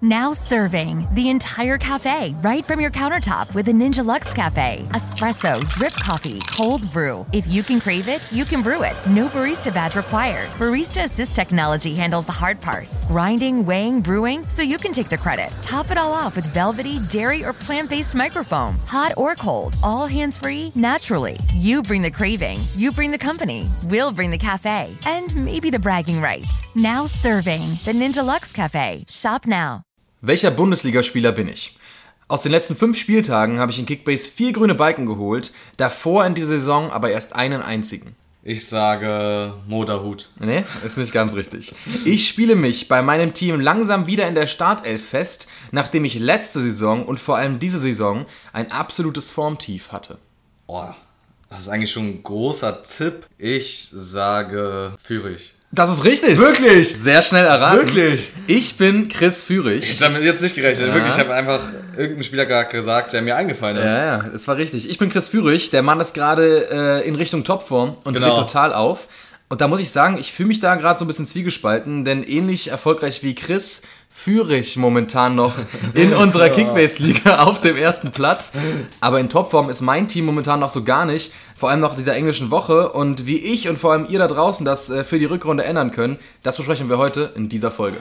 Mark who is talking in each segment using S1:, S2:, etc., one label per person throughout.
S1: Now serving the entire cafe right from your countertop with a Ninja Luxe Cafe. Espresso, drip coffee, cold brew. If you can crave it, you can brew it. No barista badge required. Barista Assist technology handles the hard parts. Grinding, weighing, brewing, so you can take the credit. Top it all off with velvety, dairy, or plant-based microfoam. Hot or cold, all hands-free, naturally. You bring the craving. You bring the company. We'll bring the cafe. And maybe the bragging rights. Now serving the Ninja Luxe Cafe. Shop now.
S2: Welcher Bundesligaspieler bin ich? Aus den letzten 5 Spieltagen habe ich in Kickbase 4 grüne Balken geholt, davor in dieser Saison aber erst einen einzigen.
S3: Ich sage Moderhut.
S2: Nee, ist nicht ganz richtig. Ich spiele mich bei meinem Team langsam wieder in der Startelf fest, nachdem ich letzte Saison und vor allem diese Saison ein absolutes Formtief hatte.
S3: Boah, das ist eigentlich schon ein großer Tipp. Ich sage Führig.
S2: Das ist richtig.
S3: Wirklich?
S2: Sehr schnell erraten.
S3: Wirklich?
S2: Ich bin Chris Führig.
S3: Ich habe damit jetzt nicht gerechnet. Ja. Wirklich, ich habe einfach irgendeinen Spieler gesagt, der mir eingefallen ist.
S2: Ja, es war richtig. Ich bin Chris Führig. Der Mann ist gerade in Richtung Topform und dreht total auf. Und da muss ich sagen, ich fühle mich da gerade so ein bisschen zwiegespalten, denn ähnlich erfolgreich wie Chris führe ich momentan noch in unserer Kickbase-Liga auf dem ersten Platz. Aber in Topform ist mein Team momentan noch so gar nicht. Vor allem noch dieser englischen Woche. Und wie ich und vor allem ihr da draußen das für die Rückrunde ändern können, das besprechen wir heute in dieser Folge.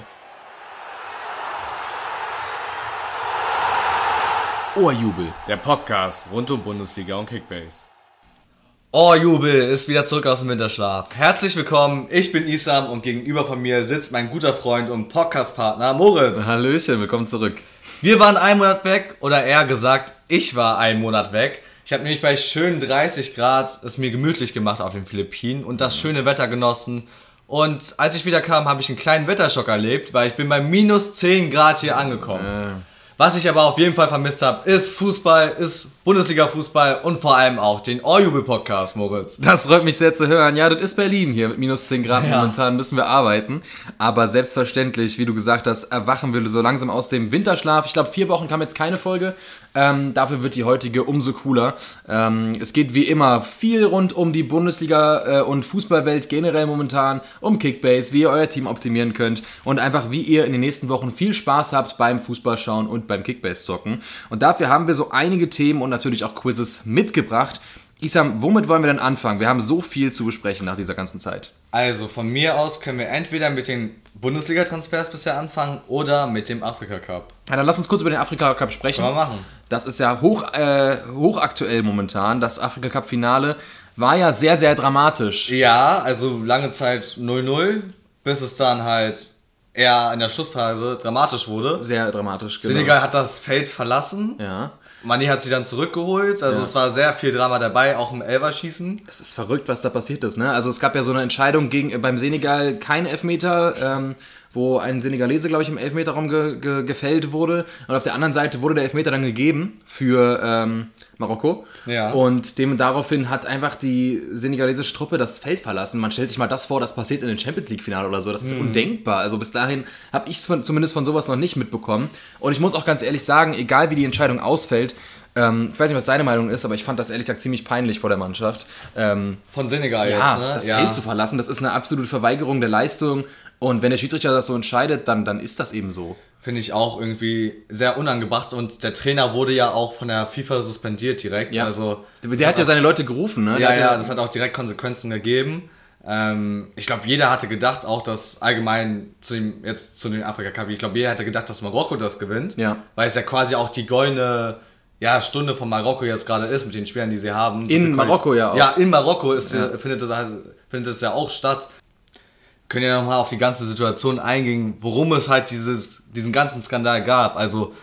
S2: Ohrjubel.
S4: Der Podcast rund um Bundesliga und Kickbase.
S3: Oh, Jubel ist wieder zurück aus dem Winterschlaf. Herzlich willkommen, ich bin Isam und gegenüber von mir sitzt mein guter Freund und Podcast-Partner Moritz.
S2: Hallöchen, willkommen zurück.
S3: Wir waren einen Monat weg, oder eher gesagt, ich war einen Monat weg. Ich habe nämlich bei schönen 30 Grad es mir gemütlich gemacht auf den Philippinen und das schöne Wetter genossen. Und als ich wieder kam, habe ich einen kleinen Wetterschock erlebt, weil ich bin bei minus 10 Grad hier angekommen. Was ich aber auf jeden Fall vermisst habe, ist Fußball, ist Bundesliga-Fußball und vor allem auch den Ohrjubel-Podcast, Moritz.
S2: Das freut mich sehr zu hören. Ja, das ist Berlin hier mit minus 10 Grad. Momentan müssen wir arbeiten. Aber selbstverständlich, wie du gesagt hast, erwachen wir so langsam aus dem Winterschlaf. Ich glaube, 4 Wochen kam jetzt keine Folge. Dafür wird die heutige umso cooler. Es geht wie immer viel rund um die Bundesliga und Fußballwelt generell momentan, um Kickbase, wie ihr euer Team optimieren könnt und einfach wie ihr in den nächsten Wochen viel Spaß habt beim Fußballschauen und beim Kickbase-Zocken. Und dafür haben wir so einige Themen und natürlich auch Quizzes mitgebracht. Isam, womit wollen wir denn anfangen? Wir haben so viel zu besprechen nach dieser ganzen Zeit.
S3: Also von mir aus können wir entweder mit den Bundesliga-Transfers bisher anfangen oder mit dem Afrika-Cup.
S2: Ja, dann lass uns kurz über den Afrika-Cup sprechen.
S3: Können wir machen.
S2: Das ist ja hochaktuell momentan. Das Afrika-Cup-Finale war ja sehr, sehr dramatisch.
S3: Ja, also lange Zeit 0-0, bis es dann halt eher in der Schlussphase dramatisch wurde.
S2: Sehr dramatisch, genau.
S3: Senegal hat das Feld verlassen.
S2: Ja.
S3: Mané hat sie dann zurückgeholt, also es war sehr viel Drama dabei, auch im Elferschießen.
S2: Es ist verrückt, was da passiert ist, ne? Also es gab ja so eine Entscheidung beim Senegal, kein Elfmeter, wo ein Senegalese, glaube ich, im Elfmeterraum gefällt wurde. Und auf der anderen Seite wurde der Elfmeter dann gegeben für Marokko. Ja. Und daraufhin hat einfach die senegalesische Truppe das Feld verlassen. Man stellt sich mal das vor, das passiert in den Champions-League-Finale oder so. Das ist undenkbar. Also bis dahin habe ich zumindest von sowas noch nicht mitbekommen. Und ich muss auch ganz ehrlich sagen, egal wie die Entscheidung ausfällt, ich weiß nicht, was deine Meinung ist, aber ich fand das ehrlich gesagt ziemlich peinlich vor der Mannschaft.
S3: Von Senegal
S2: ja,
S3: jetzt, ne?
S2: Das Feld zu verlassen, das ist eine absolute Verweigerung der Leistung. Und wenn der Schiedsrichter das so entscheidet, dann ist das eben so.
S3: Finde ich auch irgendwie sehr unangebracht. Und der Trainer wurde ja auch von der FIFA suspendiert direkt.
S2: Ja.
S3: Also,
S2: der hat ja seine Leute gerufen, ne?
S3: Ja, das hat auch direkt Konsequenzen gegeben. Ich glaube, jeder hatte gedacht, auch dass allgemein zu den Afrika-Cup, ich glaube, jeder hatte gedacht, dass Marokko das gewinnt.
S2: Ja.
S3: Weil es ja quasi auch die goldene Stunde von Marokko jetzt gerade ist, mit den Spielern, die sie haben.
S2: In Marokko ja auch.
S3: Ja, in Marokko findet es ja auch statt. Können ja nochmal auf die ganze Situation eingehen, worum es halt diesen ganzen Skandal gab. Also,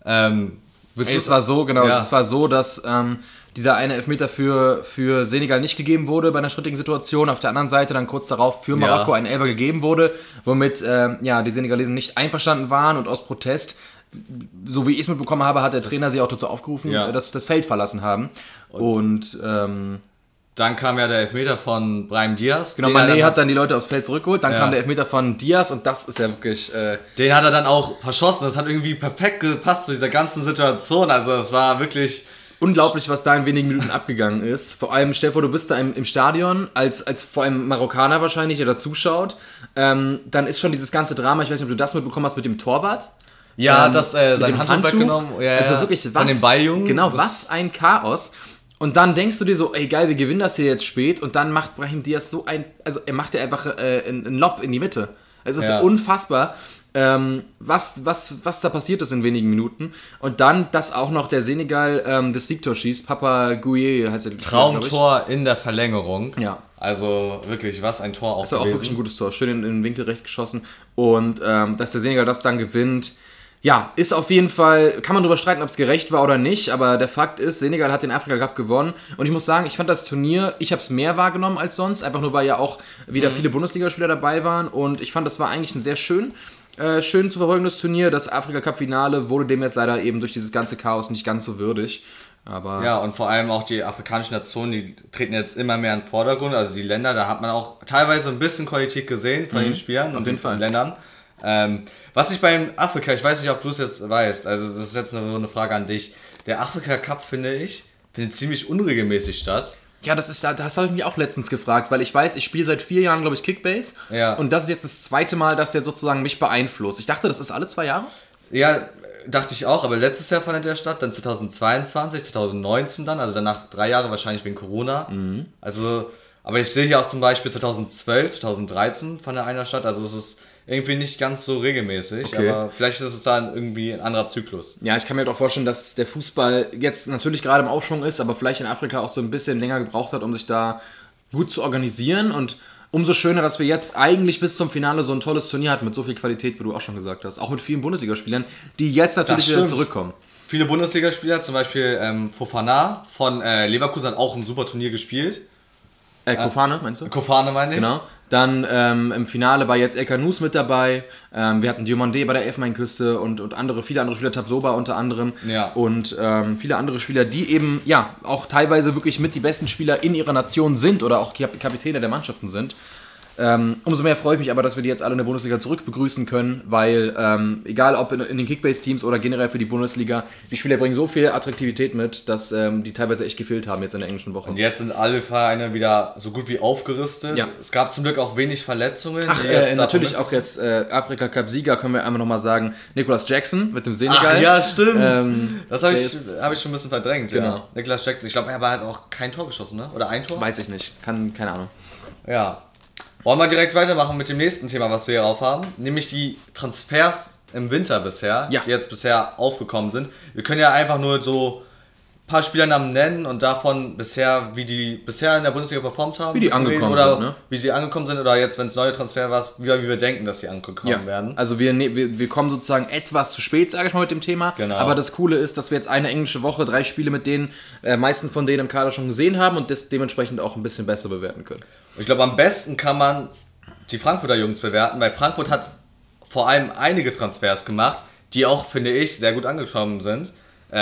S2: es war so, genau, es war so, dass dieser eine Elfmeter für Senegal nicht gegeben wurde bei einer strittigen Situation. Auf der anderen Seite dann kurz darauf für Marokko ein Elfer gegeben wurde, womit die Senegalesen nicht einverstanden waren und aus Protest, so wie ich es mitbekommen habe, hat der Trainer sie auch dazu aufgerufen, dass das Feld verlassen haben. Und
S3: dann kam ja der Elfmeter von Brahim Diaz.
S2: Genau, Mané hat dann die Leute aufs Feld zurückgeholt. Dann kam der Elfmeter von Diaz und das ist ja wirklich...
S3: den hat er dann auch verschossen. Das hat irgendwie perfekt gepasst zu dieser ganzen Situation. Also es war wirklich...
S2: Unglaublich, was da in wenigen Minuten abgegangen ist. Vor allem, stell dir vor, du bist da im Stadion, als vor allem Marokkaner wahrscheinlich, der da zuschaut. Dann ist schon dieses ganze Drama, ich weiß nicht, ob du das mitbekommen hast mit dem Torwart.
S3: Ja, sein
S2: mit dem
S3: Handtuch weggenommen. Ja,
S2: also wirklich, was,
S3: von den Balljungen.
S2: Genau, was ein Chaos. Und dann denkst du dir so, ey geil, wir gewinnen das hier jetzt spät. Und dann macht Brahim Diaz er macht dir einfach einen Lob in die Mitte. Es ist unfassbar, was da passiert ist in wenigen Minuten. Und dann, dass auch noch der Senegal das Siegtor schießt. Papa Gouye heißt der.
S3: Traumtor in der Verlängerung.
S2: Ja.
S3: Also wirklich, was ein Tor auch
S2: gewesen. Das ist auch wirklich ein gutes Tor. Schön in den Winkel rechts geschossen. Und dass der Senegal das dann gewinnt, ja, ist auf jeden Fall, kann man darüber streiten, ob es gerecht war oder nicht, aber der Fakt ist, Senegal hat den Afrika Cup gewonnen und ich muss sagen, ich fand das Turnier, ich habe es mehr wahrgenommen als sonst, einfach nur, weil ja auch wieder viele Bundesligaspieler dabei waren und ich fand, das war eigentlich ein sehr schön zu verfolgendes Turnier. Das Afrika Cup Finale wurde dem jetzt leider eben durch dieses ganze Chaos nicht ganz so würdig. Aber
S3: ja, und vor allem auch die afrikanischen Nationen, die treten jetzt immer mehr in den Vordergrund, also die Länder, da hat man auch teilweise ein bisschen Qualität gesehen von den Spielern und den Ländern. Was ich beim Afrika, ich weiß nicht, ob du es jetzt weißt, also das ist jetzt nur eine Frage an dich. Der Afrika Cup, findet ziemlich unregelmäßig statt.
S2: Ja, das habe ich mich auch letztens gefragt, weil ich weiß, ich spiele seit 4 Jahren, glaube ich, Kickbase.
S3: Ja.
S2: Und das ist jetzt das zweite Mal, dass der sozusagen mich beeinflusst. Ich dachte, das ist alle 2 Jahre?
S3: Ja, dachte ich auch, aber letztes Jahr fand der statt, dann 2022, 2019 dann, also danach 3 Jahre wahrscheinlich wegen Corona. Also, aber ich sehe hier auch zum Beispiel 2012, 2013 fand einer statt, also es ist irgendwie nicht ganz so regelmäßig, aber vielleicht ist es dann irgendwie ein anderer Zyklus.
S2: Ja, ich kann mir halt auch vorstellen, dass der Fußball jetzt natürlich gerade im Aufschwung ist, aber vielleicht in Afrika auch so ein bisschen länger gebraucht hat, um sich da gut zu organisieren und umso schöner, dass wir jetzt eigentlich bis zum Finale so ein tolles Turnier hatten mit so viel Qualität, wie du auch schon gesagt hast. Auch mit vielen Bundesligaspielern, die jetzt natürlich wieder zurückkommen.
S3: Viele Bundesligaspieler, zum Beispiel Fofana von Leverkusen hat auch ein super Turnier gespielt.
S2: Kofane, meinst du?
S3: Kofane meine ich.
S2: Genau. Dann im Finale war jetzt El Kanous mit dabei. Wir hatten Diomandé bei der Elfenbeinküste und viele andere Spieler, Tabsoba unter anderem.
S3: Ja.
S2: Und viele andere Spieler, die eben ja auch teilweise wirklich mit die besten Spieler in ihrer Nation sind oder auch Kapitäne der Mannschaften sind. Umso mehr freue ich mich aber, dass wir die jetzt alle in der Bundesliga zurück begrüßen können, weil egal ob in den Kickbase-Teams oder generell für die Bundesliga, die Spieler bringen so viel Attraktivität mit, dass die teilweise echt gefehlt haben jetzt in der englischen Woche.
S3: Und jetzt sind alle Vereine wieder so gut wie aufgerüstet. Ja. Es gab zum Glück auch wenig Verletzungen.
S2: Ach, natürlich auch jetzt Afrika Cup-Sieger, können wir einmal nochmal sagen, Nicolas Jackson mit dem Senegal.
S3: Ach ja, stimmt. Das habe ich schon ein bisschen verdrängt.
S2: Genau.
S3: Ja. Nicolas Jackson, ich glaube, er hat auch kein Tor geschossen, ne? Oder ein Tor?
S2: Weiß ich nicht, keine Ahnung.
S3: Ja. Wollen wir direkt weitermachen mit dem nächsten Thema, was wir hier drauf haben, nämlich die Transfers im Winter bisher, die jetzt bisher aufgekommen sind. Wir können ja einfach nur so ein paar Spielernamen nennen und davon bisher, wie die bisher in der Bundesliga performt haben.
S2: Wie die angekommen
S3: oder
S2: sind, ne?
S3: Wie sie angekommen sind oder jetzt, wenn es neue Transfer war, wie wir denken, dass sie angekommen werden.
S2: Also wir kommen sozusagen etwas zu spät, sage ich mal, mit dem Thema.
S3: Genau.
S2: Aber das Coole ist, dass wir jetzt eine englische Woche 3 Spiele mit den meisten von denen im Kader schon gesehen haben und das dementsprechend auch ein bisschen besser bewerten können.
S3: Ich glaube, am besten kann man die Frankfurter Jungs bewerten, weil Frankfurt hat vor allem einige Transfers gemacht, die auch, finde ich, sehr gut angekommen sind.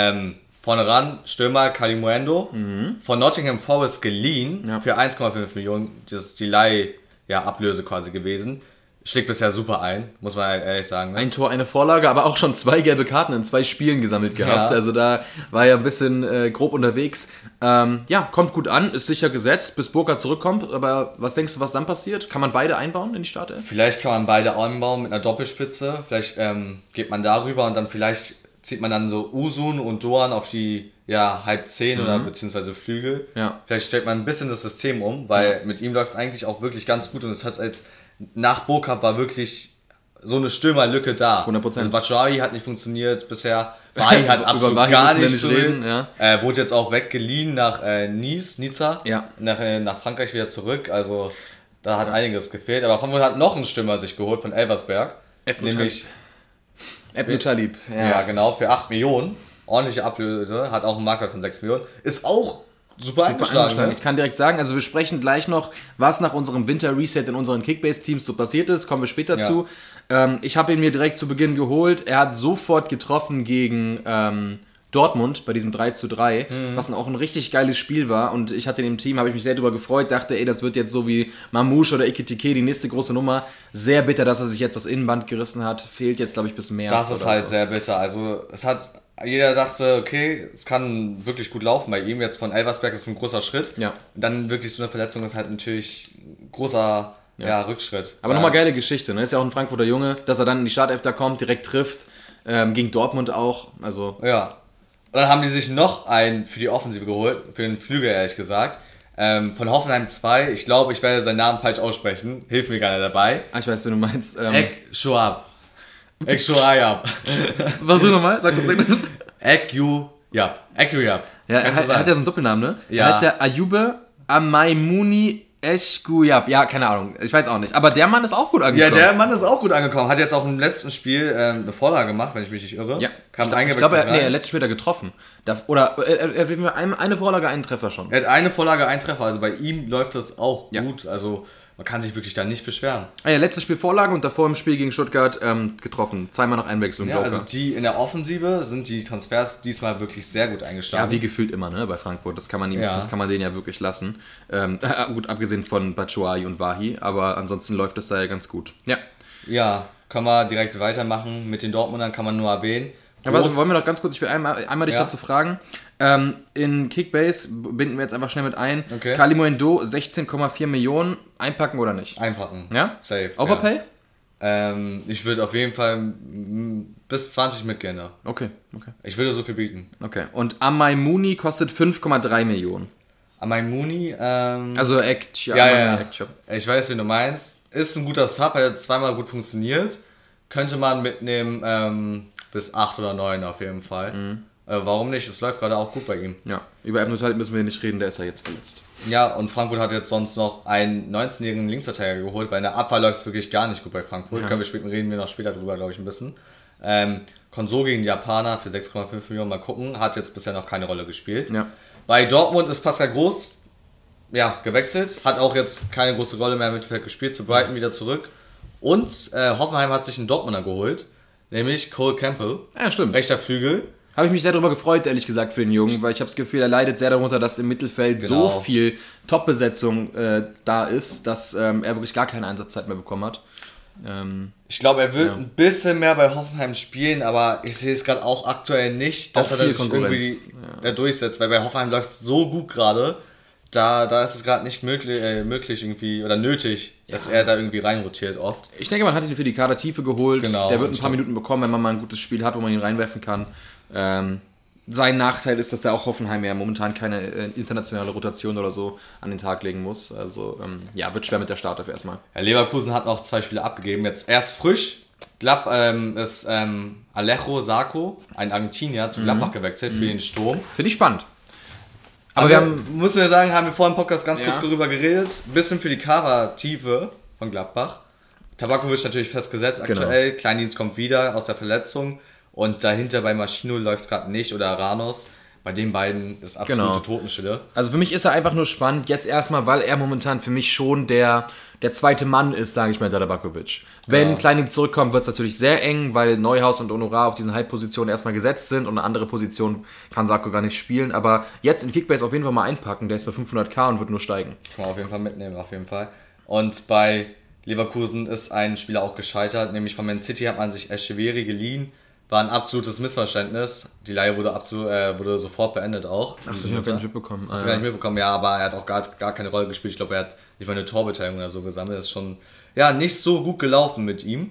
S3: Vorne ran, Stürmer Kalimuendo, von Nottingham Forest geliehen für 1,5 Millionen. Das ist die Ablöse quasi gewesen. Schlägt bisher super ein, muss man ehrlich sagen. Ne?
S2: Ein Tor, eine Vorlage, aber auch schon 2 gelbe Karten in 2 Spielen gesammelt gehabt. Ja. Also da war er ein bisschen grob unterwegs. Kommt gut an, ist sicher gesetzt, bis Burka zurückkommt. Aber was denkst du, was dann passiert? Kann man beide einbauen in die Startelf?
S3: Vielleicht kann man beide einbauen mit einer Doppelspitze. Vielleicht geht man darüber und dann vielleicht zieht man dann so Usun und Doan auf die halb 10 oder beziehungsweise Flügel. Ja. Vielleicht stellt man ein bisschen das System um, weil mit ihm läuft es eigentlich auch wirklich ganz gut und es hat als nach Burkhardt war wirklich so eine Stürmerlücke da.
S2: 100%.
S3: Also Batshuayi hat nicht funktioniert bisher. Bahi hat absolut gar nicht reden. Ja. Wurde jetzt auch weggeliehen nach Nizza. Ja. Nach Frankreich wieder zurück. Also da hat einiges gefehlt. Aber Frankfurt hat noch einen Stürmer sich geholt von Elversberg. Nämlich
S2: Ebnu Talib.
S3: Ja, genau, für 8 Millionen. Ordentliche Ablöse. Hat auch einen Marktwert von 6 Millionen. Ist auch super eingeschlagen. Ne?
S2: Ich kann direkt sagen, also wir sprechen gleich noch, was nach unserem Winter-Reset in unseren Kickbase-Teams so passiert ist. Kommen wir später zu. Ich habe ihn mir direkt zu Beginn geholt. Er hat sofort getroffen gegen Dortmund bei diesem 3:3, was auch ein richtig geiles Spiel war. Und ich hatte ihn im Team, habe ich mich sehr darüber gefreut. Dachte, das wird jetzt so wie Mamouche oder Ekitike, die nächste große Nummer. Sehr bitter, dass er sich jetzt das Innenband gerissen hat. Fehlt jetzt, glaube ich, bis März.
S3: Das ist halt sehr bitter. Also jeder dachte, okay, es kann wirklich gut laufen bei ihm. Jetzt von Elversberg ist ein großer Schritt. Ja. Dann wirklich so eine Verletzung ist halt natürlich ein großer Rückschritt.
S2: Aber nochmal geile Geschichte, ne? Ist ja auch ein Frankfurter Junge, dass er dann in die Startelf da kommt, direkt trifft. Gegen Dortmund auch. Also
S3: Ja. Und dann haben die sich noch einen für die Offensive geholt, für den Flügel ehrlich gesagt. Von Hoffenheim 2, ich glaube, ich werde seinen Namen falsch aussprechen. Hilf mir gerne dabei.
S2: ich weiß, wie du meinst.
S3: Ek Shoab. Ek Shoab.
S2: Was du nochmal? Sag das.
S3: Ek Yuyab.
S2: Ja, er hat ja so einen Doppelnamen, ne?
S3: Ja.
S2: Er heißt ja Ayube Amaimuni Eschguyab. Ja, keine Ahnung. Ich weiß auch nicht. Aber der Mann ist auch gut
S3: Ja,
S2: angekommen.
S3: der Mann ist auch gut angekommen. Hat jetzt auch im letzten Spiel eine Vorlage gemacht, wenn ich mich nicht irre.
S2: Ja.
S3: Kam
S2: Ich glaube,
S3: rein.
S2: letztes Spiel hat er getroffen. Oder er hat eine Vorlage, einen Treffer schon.
S3: Er hat eine Vorlage, einen Treffer. Also bei ihm läuft das auch
S2: Ja.
S3: gut. Also man kann sich wirklich da nicht beschweren.
S2: Letztes Spiel Vorlage und davor im Spiel gegen Stuttgart getroffen. Zweimal nach Einwechslung.
S3: Ja,
S2: Joker.
S3: also die in der Offensive sind die Transfers diesmal wirklich sehr gut eingeschlagen.
S2: Ja, wie gefühlt immer, ne, bei Frankfurt. Das kann man denen ja wirklich lassen. Gut, abgesehen von Batshuayi und Wahi, aber ansonsten läuft das da ja ganz gut. Ja.
S3: Ja, kann man direkt weitermachen. Mit den Dortmundern kann man nur erwähnen.
S2: Aber also, wollen wir noch ganz kurz, ich will einmal dich dazu fragen. In Kickbase binden wir jetzt einfach schnell mit ein.
S3: Okay.
S2: Kalimuendo 16,4 Millionen. Einpacken oder nicht?
S3: Einpacken.
S2: Ja?
S3: Safe.
S2: Overpay?
S3: Ja. Ich würde auf jeden Fall bis 20 mitgehen. Ne?
S2: Okay.
S3: Ich würde so viel bieten.
S2: Okay. Und Amaimuni kostet 5,3 Millionen.
S3: Amaimuni,
S2: Also
S3: ja. Ich weiß, wie du meinst. Ist ein guter Sub, hat jetzt zweimal gut funktioniert. Könnte man mitnehmen bis 8 oder 9 auf jeden Fall. Warum nicht? Es läuft gerade auch gut bei ihm.
S2: Ja, über Ebner müssen wir nicht reden, der ist ja jetzt verletzt.
S3: Ja, und Frankfurt hat jetzt sonst noch einen 19-jährigen Linksverteidiger geholt, weil in der Abwehr läuft es wirklich gar nicht gut bei Frankfurt.
S2: Ja.
S3: Reden wir noch später drüber, glaube ich, ein bisschen. Konso gegen die Japaner für 6,5 Millionen, mal gucken, hat jetzt bisher noch keine Rolle gespielt.
S2: Ja.
S3: Bei Dortmund ist Pascal Groß gewechselt, hat auch jetzt keine große Rolle mehr im Mittelfeld gespielt, zu Brighton wieder zurück. Und Hoffenheim hat sich einen Dortmunder geholt, nämlich Cole Campbell,
S2: Ja, stimmt.
S3: rechter Flügel.
S2: Habe ich mich sehr darüber gefreut, ehrlich gesagt, für den Jungen, weil ich habe das Gefühl, er leidet sehr darunter, dass im Mittelfeld
S3: Genau.
S2: so viel Top-Besetzung da ist, dass er wirklich gar keine Einsatzzeit mehr bekommen hat.
S3: Ich glaube, er wird ein bisschen mehr bei Hoffenheim spielen, aber ich sehe es gerade auch aktuell nicht, dass
S2: Auch
S3: er
S2: viel
S3: das irgendwie
S2: Konkurrenz,
S3: durchsetzt, weil bei Hoffenheim läuft es so gut gerade, da ist es gerade nicht möglich irgendwie oder nötig, dass er da irgendwie reinrotiert oft.
S2: Ich denke, man hat ihn für die Kadertiefe geholt.
S3: Genau,
S2: Der wird ein
S3: stimmt.
S2: paar Minuten bekommen, wenn man mal ein gutes Spiel hat, wo man ihn reinwerfen kann. Sein Nachteil ist, dass er auch Hoffenheim ja momentan keine internationale Rotation oder so an den Tag legen muss. Also wird schwer mit der Startelf erstmal.
S3: Ja, Leverkusen hat noch 2 Spiele abgegeben, jetzt erst frisch. Ist Alejo Sarko, ein Argentinier, zu Gladbach gewechselt für den Sturm.
S2: Finde ich spannend. Aber
S3: Aber
S2: wir haben...
S3: müssen wir sagen, haben wir vor dem Podcast ganz kurz
S2: Ja.
S3: darüber geredet. Bisschen für die Kadertiefe von Gladbach. Tabakovic natürlich festgesetzt aktuell. Kleindienst kommt wieder aus der Verletzung. Und dahinter bei Maschino läuft es gerade nicht. Oder Ranos. Bei den beiden ist absolute Totenstille.
S2: Also für mich ist er einfach nur spannend, jetzt erstmal, weil er momentan für mich schon der zweite Mann ist, sage ich mal, der Tabakovic. Wenn Kleindienst zurückkommt, wird es natürlich sehr eng, weil Neuhaus und Honorar auf diesen Halbpositionen erstmal gesetzt sind und eine andere Position kann Sarko gar nicht spielen. Aber jetzt in Kickbase auf jeden Fall mal einpacken, der ist bei 500k und wird nur steigen.
S3: Kann man auf jeden Fall mitnehmen, auf jeden Fall. Und bei Leverkusen ist ein Spieler auch gescheitert. Nämlich von Man City hat man sich Echeverri geliehen. War ein absolutes Missverständnis. Die Leihe wurde sofort beendet auch.
S2: Hast du gar nicht mitbekommen?
S3: Hast du gar nicht mitbekommen, ja, aber er hat auch gar keine Rolle gespielt. Ich glaube, er hat nicht mal eine Torbeteiligung oder so gesammelt. Das ist schon nicht so gut gelaufen mit ihm.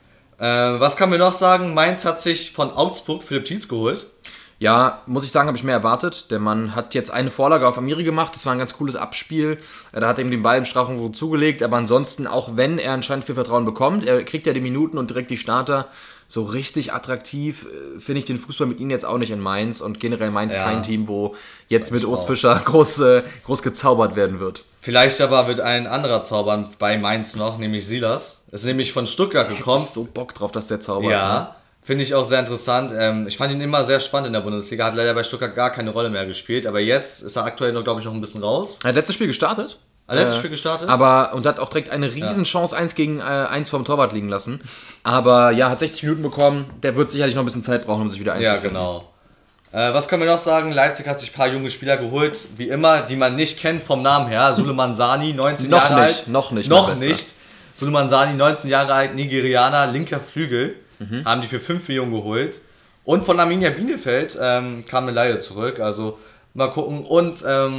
S3: Was kann wir noch sagen? Mainz hat sich von Augsburg Philipp Tietz geholt.
S2: Ja, muss ich sagen, habe ich mehr erwartet. Der Mann hat jetzt eine Vorlage auf Amiri gemacht. Das war ein ganz cooles Abspiel. Da hat er ihm den Ball im Strafraum zugelegt. Aber ansonsten, auch wenn er anscheinend viel Vertrauen bekommt, er kriegt ja die Minuten und direkt die Starter. So richtig attraktiv finde ich den Fußball mit ihm jetzt auch nicht in Mainz. Und generell Mainz kein Team, wo jetzt mit Urs Fischer groß gezaubert werden wird.
S3: Vielleicht aber wird ein anderer zaubern bei Mainz noch, nämlich Silas. Ist nämlich von Stuttgart gekommen.
S2: Ich so Bock drauf, dass der zaubert.
S3: Ja, finde ich auch sehr interessant. Ich fand ihn immer sehr spannend in der Bundesliga. Hat leider bei Stuttgart gar keine Rolle mehr gespielt. Aber jetzt ist er aktuell noch, glaube ich, noch ein bisschen raus.
S2: Er hat letztes Spiel gestartet.
S3: Letztes Spiel gestartet.
S2: Und hat auch direkt eine riesen Chance 1 gegen 1 vom Torwart liegen lassen. Aber ja, hat 60 Minuten bekommen. Der wird sicherlich noch ein bisschen Zeit brauchen, um sich wieder einzufinden.
S3: Ja, genau. Was können wir noch sagen? Leipzig hat sich ein paar junge Spieler geholt, wie immer, die man nicht kennt vom Namen her. Suleiman Sani, 19 Jahre alt.
S2: Noch nicht.
S3: Suleiman Sani, 19 Jahre alt, Nigerianer, linker Flügel. Haben die für 5 Millionen geholt. Und von Arminia Bielefeld kam eine Leihe zurück. Also mal gucken. Und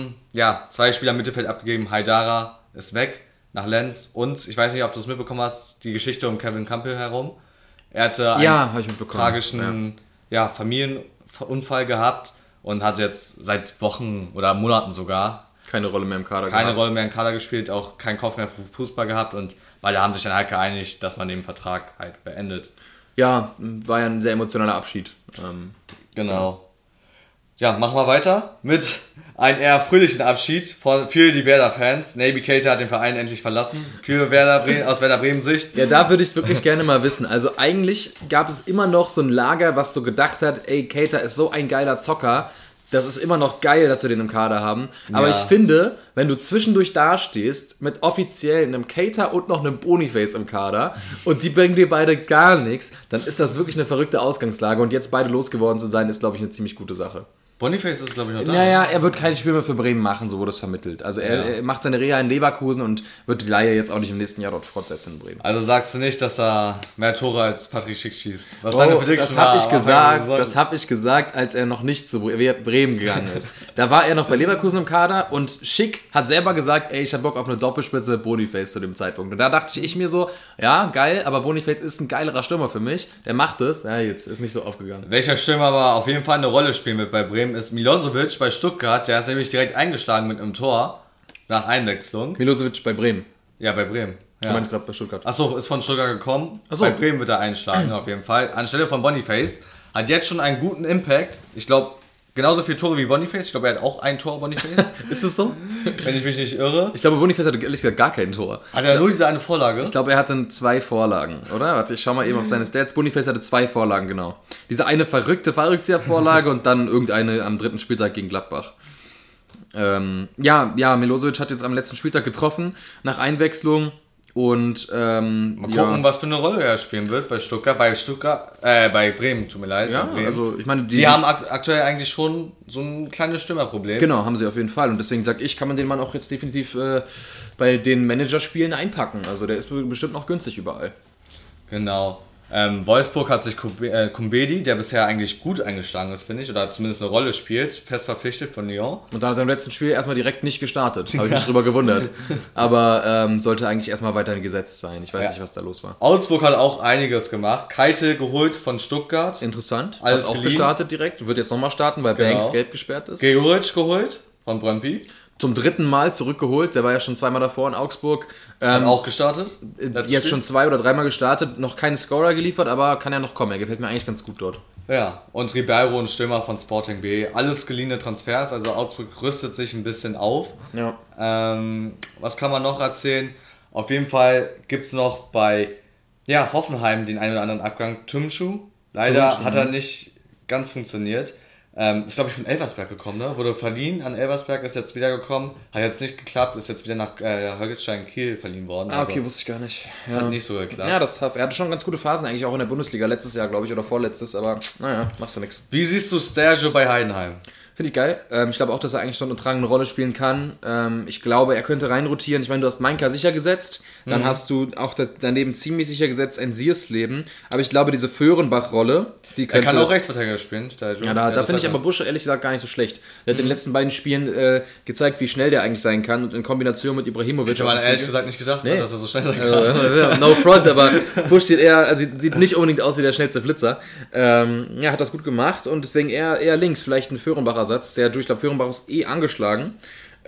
S3: 2 Spieler im Mittelfeld abgegeben. Haidara ist weg nach Lens. Und ich weiß nicht, ob du es mitbekommen hast, die Geschichte um Kevin Campbell herum. Er hatte
S2: hab ich mitbekommen.
S3: tragischen Familienunfall gehabt und hat jetzt seit Wochen oder Monaten sogar
S2: keine Rolle mehr im Kader
S3: gespielt, auch keinen Kopf mehr für Fußball gehabt und beide haben sich dann halt geeinigt, dass man den Vertrag halt beendet.
S2: Ja, war ja ein sehr emotionaler Abschied.
S3: Genau. Ja, machen wir weiter mit einem eher fröhlichen Abschied für die Werder-Fans. Naby Keita hat den Verein endlich verlassen, aus Werder Bremen-Sicht.
S2: Ja, da würde ich wirklich gerne mal wissen. Also eigentlich gab es immer noch so ein Lager, was so gedacht hat, ey, Keita ist so ein geiler Zocker, das ist immer noch geil, dass wir den im Kader haben. Aber ich finde, wenn du zwischendurch dastehst, mit offiziell einem Keita und noch einem Boniface im Kader und die bringen dir beide gar nichts, dann ist das wirklich eine verrückte Ausgangslage. Und jetzt beide losgeworden zu sein, ist, glaube ich, eine ziemlich gute Sache.
S3: Boniface ist, glaube ich, noch da.
S2: Naja, er wird kein Spiel mehr für Bremen machen, so wurde es vermittelt. Also er macht seine Reha in Leverkusen und wird die Leihe jetzt auch nicht im nächsten Jahr dort fortsetzen in Bremen.
S3: Also sagst du nicht, dass er mehr Tore als Patrick Schick schießt? Was deine Prediction
S2: das habe ich gesagt, als er noch nicht zu Bremen gegangen ist. Da war er noch bei Leverkusen im Kader und Schick hat selber gesagt, ey, ich habe Bock auf eine Doppelspitze mit Boniface zu dem Zeitpunkt. Und da dachte ich mir so, ja, geil, aber Boniface ist ein geilerer Stürmer für mich. Der macht es. Ja, jetzt ist nicht so aufgegangen.
S3: Welcher Stürmer aber auf jeden Fall eine Rolle spielen wird bei Bremen ist Milosevic bei Stuttgart. Der ist nämlich direkt eingeschlagen mit einem Tor nach Einwechslung.
S2: Milosevic bei Bremen.
S3: Ja, bei Bremen. Ja.
S2: Du meinst gerade bei Stuttgart.
S3: Achso, ist von Stuttgart gekommen.
S2: Achso.
S3: Bei Bremen wird er einschlagen auf jeden Fall. Anstelle von Boniface. Hat jetzt schon einen guten Impact. Ich glaube, genauso viele Tore wie Boniface. Ich glaube, er hat auch ein Tor, Boniface.
S2: Ist das so?
S3: Wenn ich mich nicht irre.
S2: Ich glaube, Boniface hatte ehrlich gesagt gar kein Tor.
S3: Hat er nur diese eine Vorlage?
S2: Ich glaube, er hatte 2 Vorlagen, oder? Warte, ich schau mal eben auf seine Stats. Boniface hatte 2 Vorlagen, genau. Diese eine verrückte Fallrückzieher-Vorlage und dann irgendeine am 3. Spieltag gegen Gladbach. Milosevic hat jetzt am letzten Spieltag getroffen, nach Einwechslung. Und
S3: mal gucken, was für eine Rolle er spielen wird bei bei Bremen, tut mir leid.
S2: Ja, also ich meine,
S3: die haben aktuell eigentlich schon so ein kleines Stürmerproblem.
S2: Genau, haben sie auf jeden Fall. Und deswegen sage ich, kann man den Mann auch jetzt definitiv bei den Managerspielen einpacken. Also der ist bestimmt noch günstig überall.
S3: Genau. Wolfsburg hat sich Kumbedi, der bisher eigentlich gut eingeschlagen ist, finde ich, oder zumindest eine Rolle spielt, fest verpflichtet von Lyon.
S2: Und dann hat er im letzten Spiel erstmal direkt nicht gestartet. Habe ich mich drüber gewundert. Aber sollte eigentlich erstmal weiterhin gesetzt sein. Ich weiß nicht, was da los war.
S3: Augsburg hat auch einiges gemacht. Keite geholt von Stuttgart.
S2: Interessant.
S3: Alles
S2: hat auch
S3: geliehen.
S2: Gestartet direkt. Wird jetzt nochmal starten, weil Banks gelb gesperrt ist.
S3: Gregoritsch geholt von Brøndby.
S2: Zum 3. Mal zurückgeholt. Der war ja schon 2-mal davor in Augsburg.
S3: Hat auch gestartet.
S2: Jetzt schon 2 oder 3 Mal gestartet. Noch keinen Scorer geliefert, aber kann ja noch kommen. Er gefällt mir eigentlich ganz gut dort.
S3: Ja, und Ribeiro, ein Stürmer von Sporting B. Alles geliehene Transfers. Also Augsburg rüstet sich ein bisschen auf.
S2: Ja.
S3: Was kann man noch erzählen? Auf jeden Fall gibt es noch bei Hoffenheim den einen oder anderen Abgang. Tümschuh. Leider hat er nicht ganz funktioniert. Ist, glaube ich, von Elversberg gekommen, ne? Wurde verliehen an Elversberg, ist jetzt wieder gekommen. Hat jetzt nicht geklappt, ist jetzt wieder nach Holstein Kiel verliehen worden.
S2: Ah, okay, wusste ich gar nicht.
S3: Das hat nicht so geklappt.
S2: Ja, das ist tough. Er hatte schon ganz gute Phasen eigentlich auch in der Bundesliga. Letztes Jahr, glaube ich, oder vorletztes. Aber naja, machst du nichts.
S3: Wie siehst du Sergio bei Heidenheim?
S2: Finde ich geil. Ich glaube auch, dass er eigentlich schon eine tragende Rolle spielen kann. Ich glaube, er könnte reinrotieren. Ich meine, du hast Mainka sicher gesetzt. Dann hast du auch daneben ziemlich sicher gesetzt ein Siersleben. Aber ich glaube, diese Föhrenbach-Rolle, die könnte...
S3: Er kann auch Rechtsverteidiger spielen.
S2: Ja, da finde ich aber Busch ehrlich gesagt gar nicht so schlecht. Der hat in den letzten beiden Spielen gezeigt, wie schnell der eigentlich sein kann. Und in Kombination mit Ibrahimovic...
S3: Ich habe ehrlich gesagt nicht gedacht, dass er so schnell sein kann.
S2: No front, aber Busch sieht nicht unbedingt aus wie der schnellste Flitzer. Hat das gut gemacht und deswegen eher links. Vielleicht ein Föhrenbach-Ersatz. Ich glaube, Föhrenbach ist angeschlagen.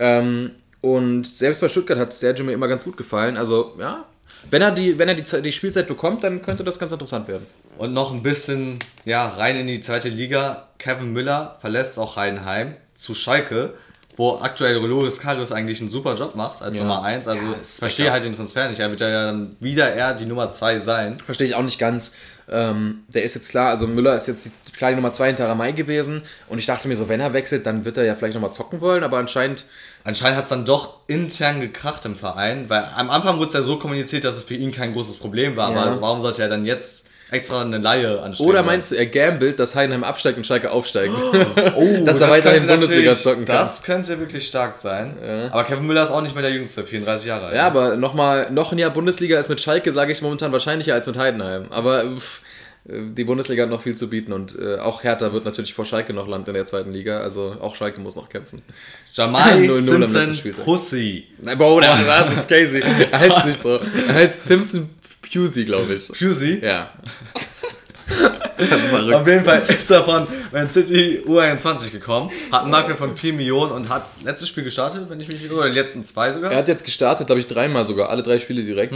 S2: Und selbst bei Stuttgart hat Sergio mir immer ganz gut gefallen. Also, ja, wenn er die Spielzeit bekommt, dann könnte das ganz interessant werden.
S3: Und noch ein bisschen rein in die zweite Liga. Kevin Müller verlässt auch Heidenheim zu Schalke, wo aktuell Loris Karius eigentlich einen super Job macht als Nummer 1. Also ich verstehe halt den Transfer nicht. Er wird ja dann wieder die Nummer 2 sein. Verstehe
S2: ich auch nicht ganz. Der ist jetzt klar, also Müller ist jetzt die kleine Nummer 2 hinter Ramay gewesen und ich dachte mir so, wenn er wechselt, dann wird er ja vielleicht nochmal zocken wollen, aber anscheinend
S3: hat es dann doch intern gekracht im Verein, weil am Anfang wurde es ja so kommuniziert, dass es für ihn kein großes Problem war, aber warum sollte er dann jetzt extra eine Leihe anstellen?
S2: Oder meinst du, er gambelt, dass Heidenheim absteigt und Schalke aufsteigt? Dass er weiterhin Bundesliga zocken kann.
S3: Das könnte wirklich stark sein. Ja. Aber Kevin Müller ist auch nicht mehr der Jüngste, 34 Jahre alt.
S2: Ja, aber noch ein Jahr Bundesliga ist mit Schalke, sage ich momentan, wahrscheinlicher als mit Heidenheim. Aber die Bundesliga hat noch viel zu bieten und auch Hertha wird natürlich vor Schalke noch landen in der zweiten Liga. Also auch Schalke muss noch kämpfen.
S3: Jamal Simpson Pussy.
S2: Nein, boah, das ist crazy. Er heißt nicht so. Er heißt Simpson Pusey, glaube ich.
S3: Pusey?
S2: Ja.
S3: Auf jeden Fall ist er von Man City U21 gekommen, hat einen Marktwert von 4 Millionen und hat letztes Spiel gestartet, wenn ich mich nicht irre, oder die letzten 2 sogar.
S2: Er hat jetzt gestartet, glaube ich, 3-mal sogar, alle 3 Spiele direkt.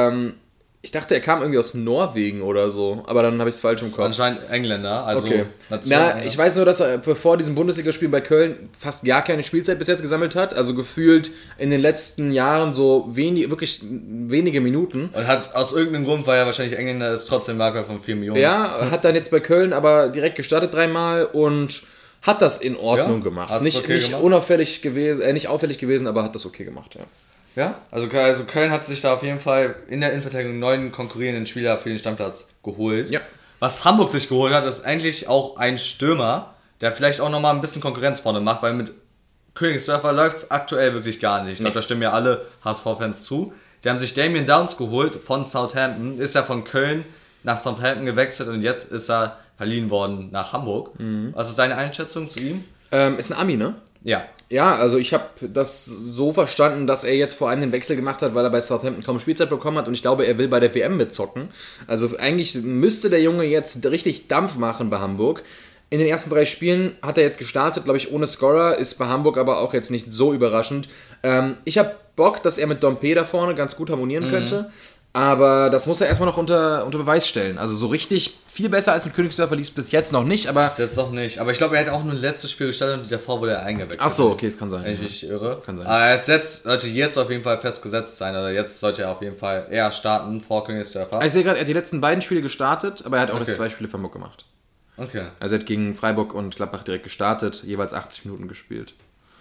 S2: Ich dachte, er kam irgendwie aus Norwegen oder so, aber dann habe ich es falsch im Kopf.
S3: Anscheinend Engländer, also
S2: okay. Ich weiß nur, dass er bevor diesem Bundesligaspiel bei Köln fast gar keine Spielzeit bis jetzt gesammelt hat, also gefühlt in den letzten Jahren so wirklich wenige Minuten.
S3: Und hat aus irgendeinem Grund, weil er wahrscheinlich Engländer ist, trotzdem Marktwert von 4 Millionen.
S2: Ja, hat dann jetzt bei Köln aber direkt gestartet 3-mal und hat das in Ordnung gemacht. Nicht
S3: gemacht?
S2: Unauffällig gewesen, nicht auffällig gewesen, aber hat das okay gemacht, ja.
S3: Ja, also Köln hat sich da auf jeden Fall in der Innenverteidigung 9 konkurrierenden Spieler für den Stammplatz geholt.
S2: Ja.
S3: Was Hamburg sich geholt hat, ist eigentlich auch ein Stürmer, der vielleicht auch nochmal ein bisschen Konkurrenz vorne macht, weil mit Königsdörfer läuft es aktuell wirklich gar nicht. Ich glaube, da stimmen ja alle HSV-Fans zu. Die haben sich Damien Downs geholt von Southampton, ist ja von Köln nach Southampton gewechselt und jetzt ist er verliehen worden nach Hamburg. Was ist deine Einschätzung zu ihm?
S2: Ist ein Ami, ne?
S3: Ja.
S2: Ja, also ich habe das so verstanden, dass er jetzt vor allem den Wechsel gemacht hat, weil er bei Southampton kaum Spielzeit bekommen hat und ich glaube, er will bei der WM mitzocken. Also eigentlich müsste der Junge jetzt richtig Dampf machen bei Hamburg. In den ersten 3 Spielen hat er jetzt gestartet, glaube ich, ohne Scorer, ist bei Hamburg aber auch jetzt nicht so überraschend. Ich habe Bock, dass er mit Dompe da vorne ganz gut harmonieren könnte. Aber das muss er erstmal noch unter Beweis stellen. Also so richtig viel besser als mit Königsdörfer lief es bis jetzt noch nicht. Aber
S3: Aber ich glaube, er hat auch nur letztes Spiel gestartet und davor wurde er eingewechselt.
S2: Ach so, okay, es kann sein.
S3: Wenn ich mich irre.
S2: Kann sein.
S3: Aber er sollte jetzt auf jeden Fall festgesetzt sein. Oder jetzt sollte er auf jeden Fall eher starten vor Königsdörfer.
S2: Ich sehe gerade, er hat die letzten 2 Spiele gestartet, aber er hat auch erst 2 Spiele für Hamburg gemacht.
S3: Okay.
S2: Also er hat gegen Freiburg und Gladbach direkt gestartet, jeweils 80 Minuten gespielt.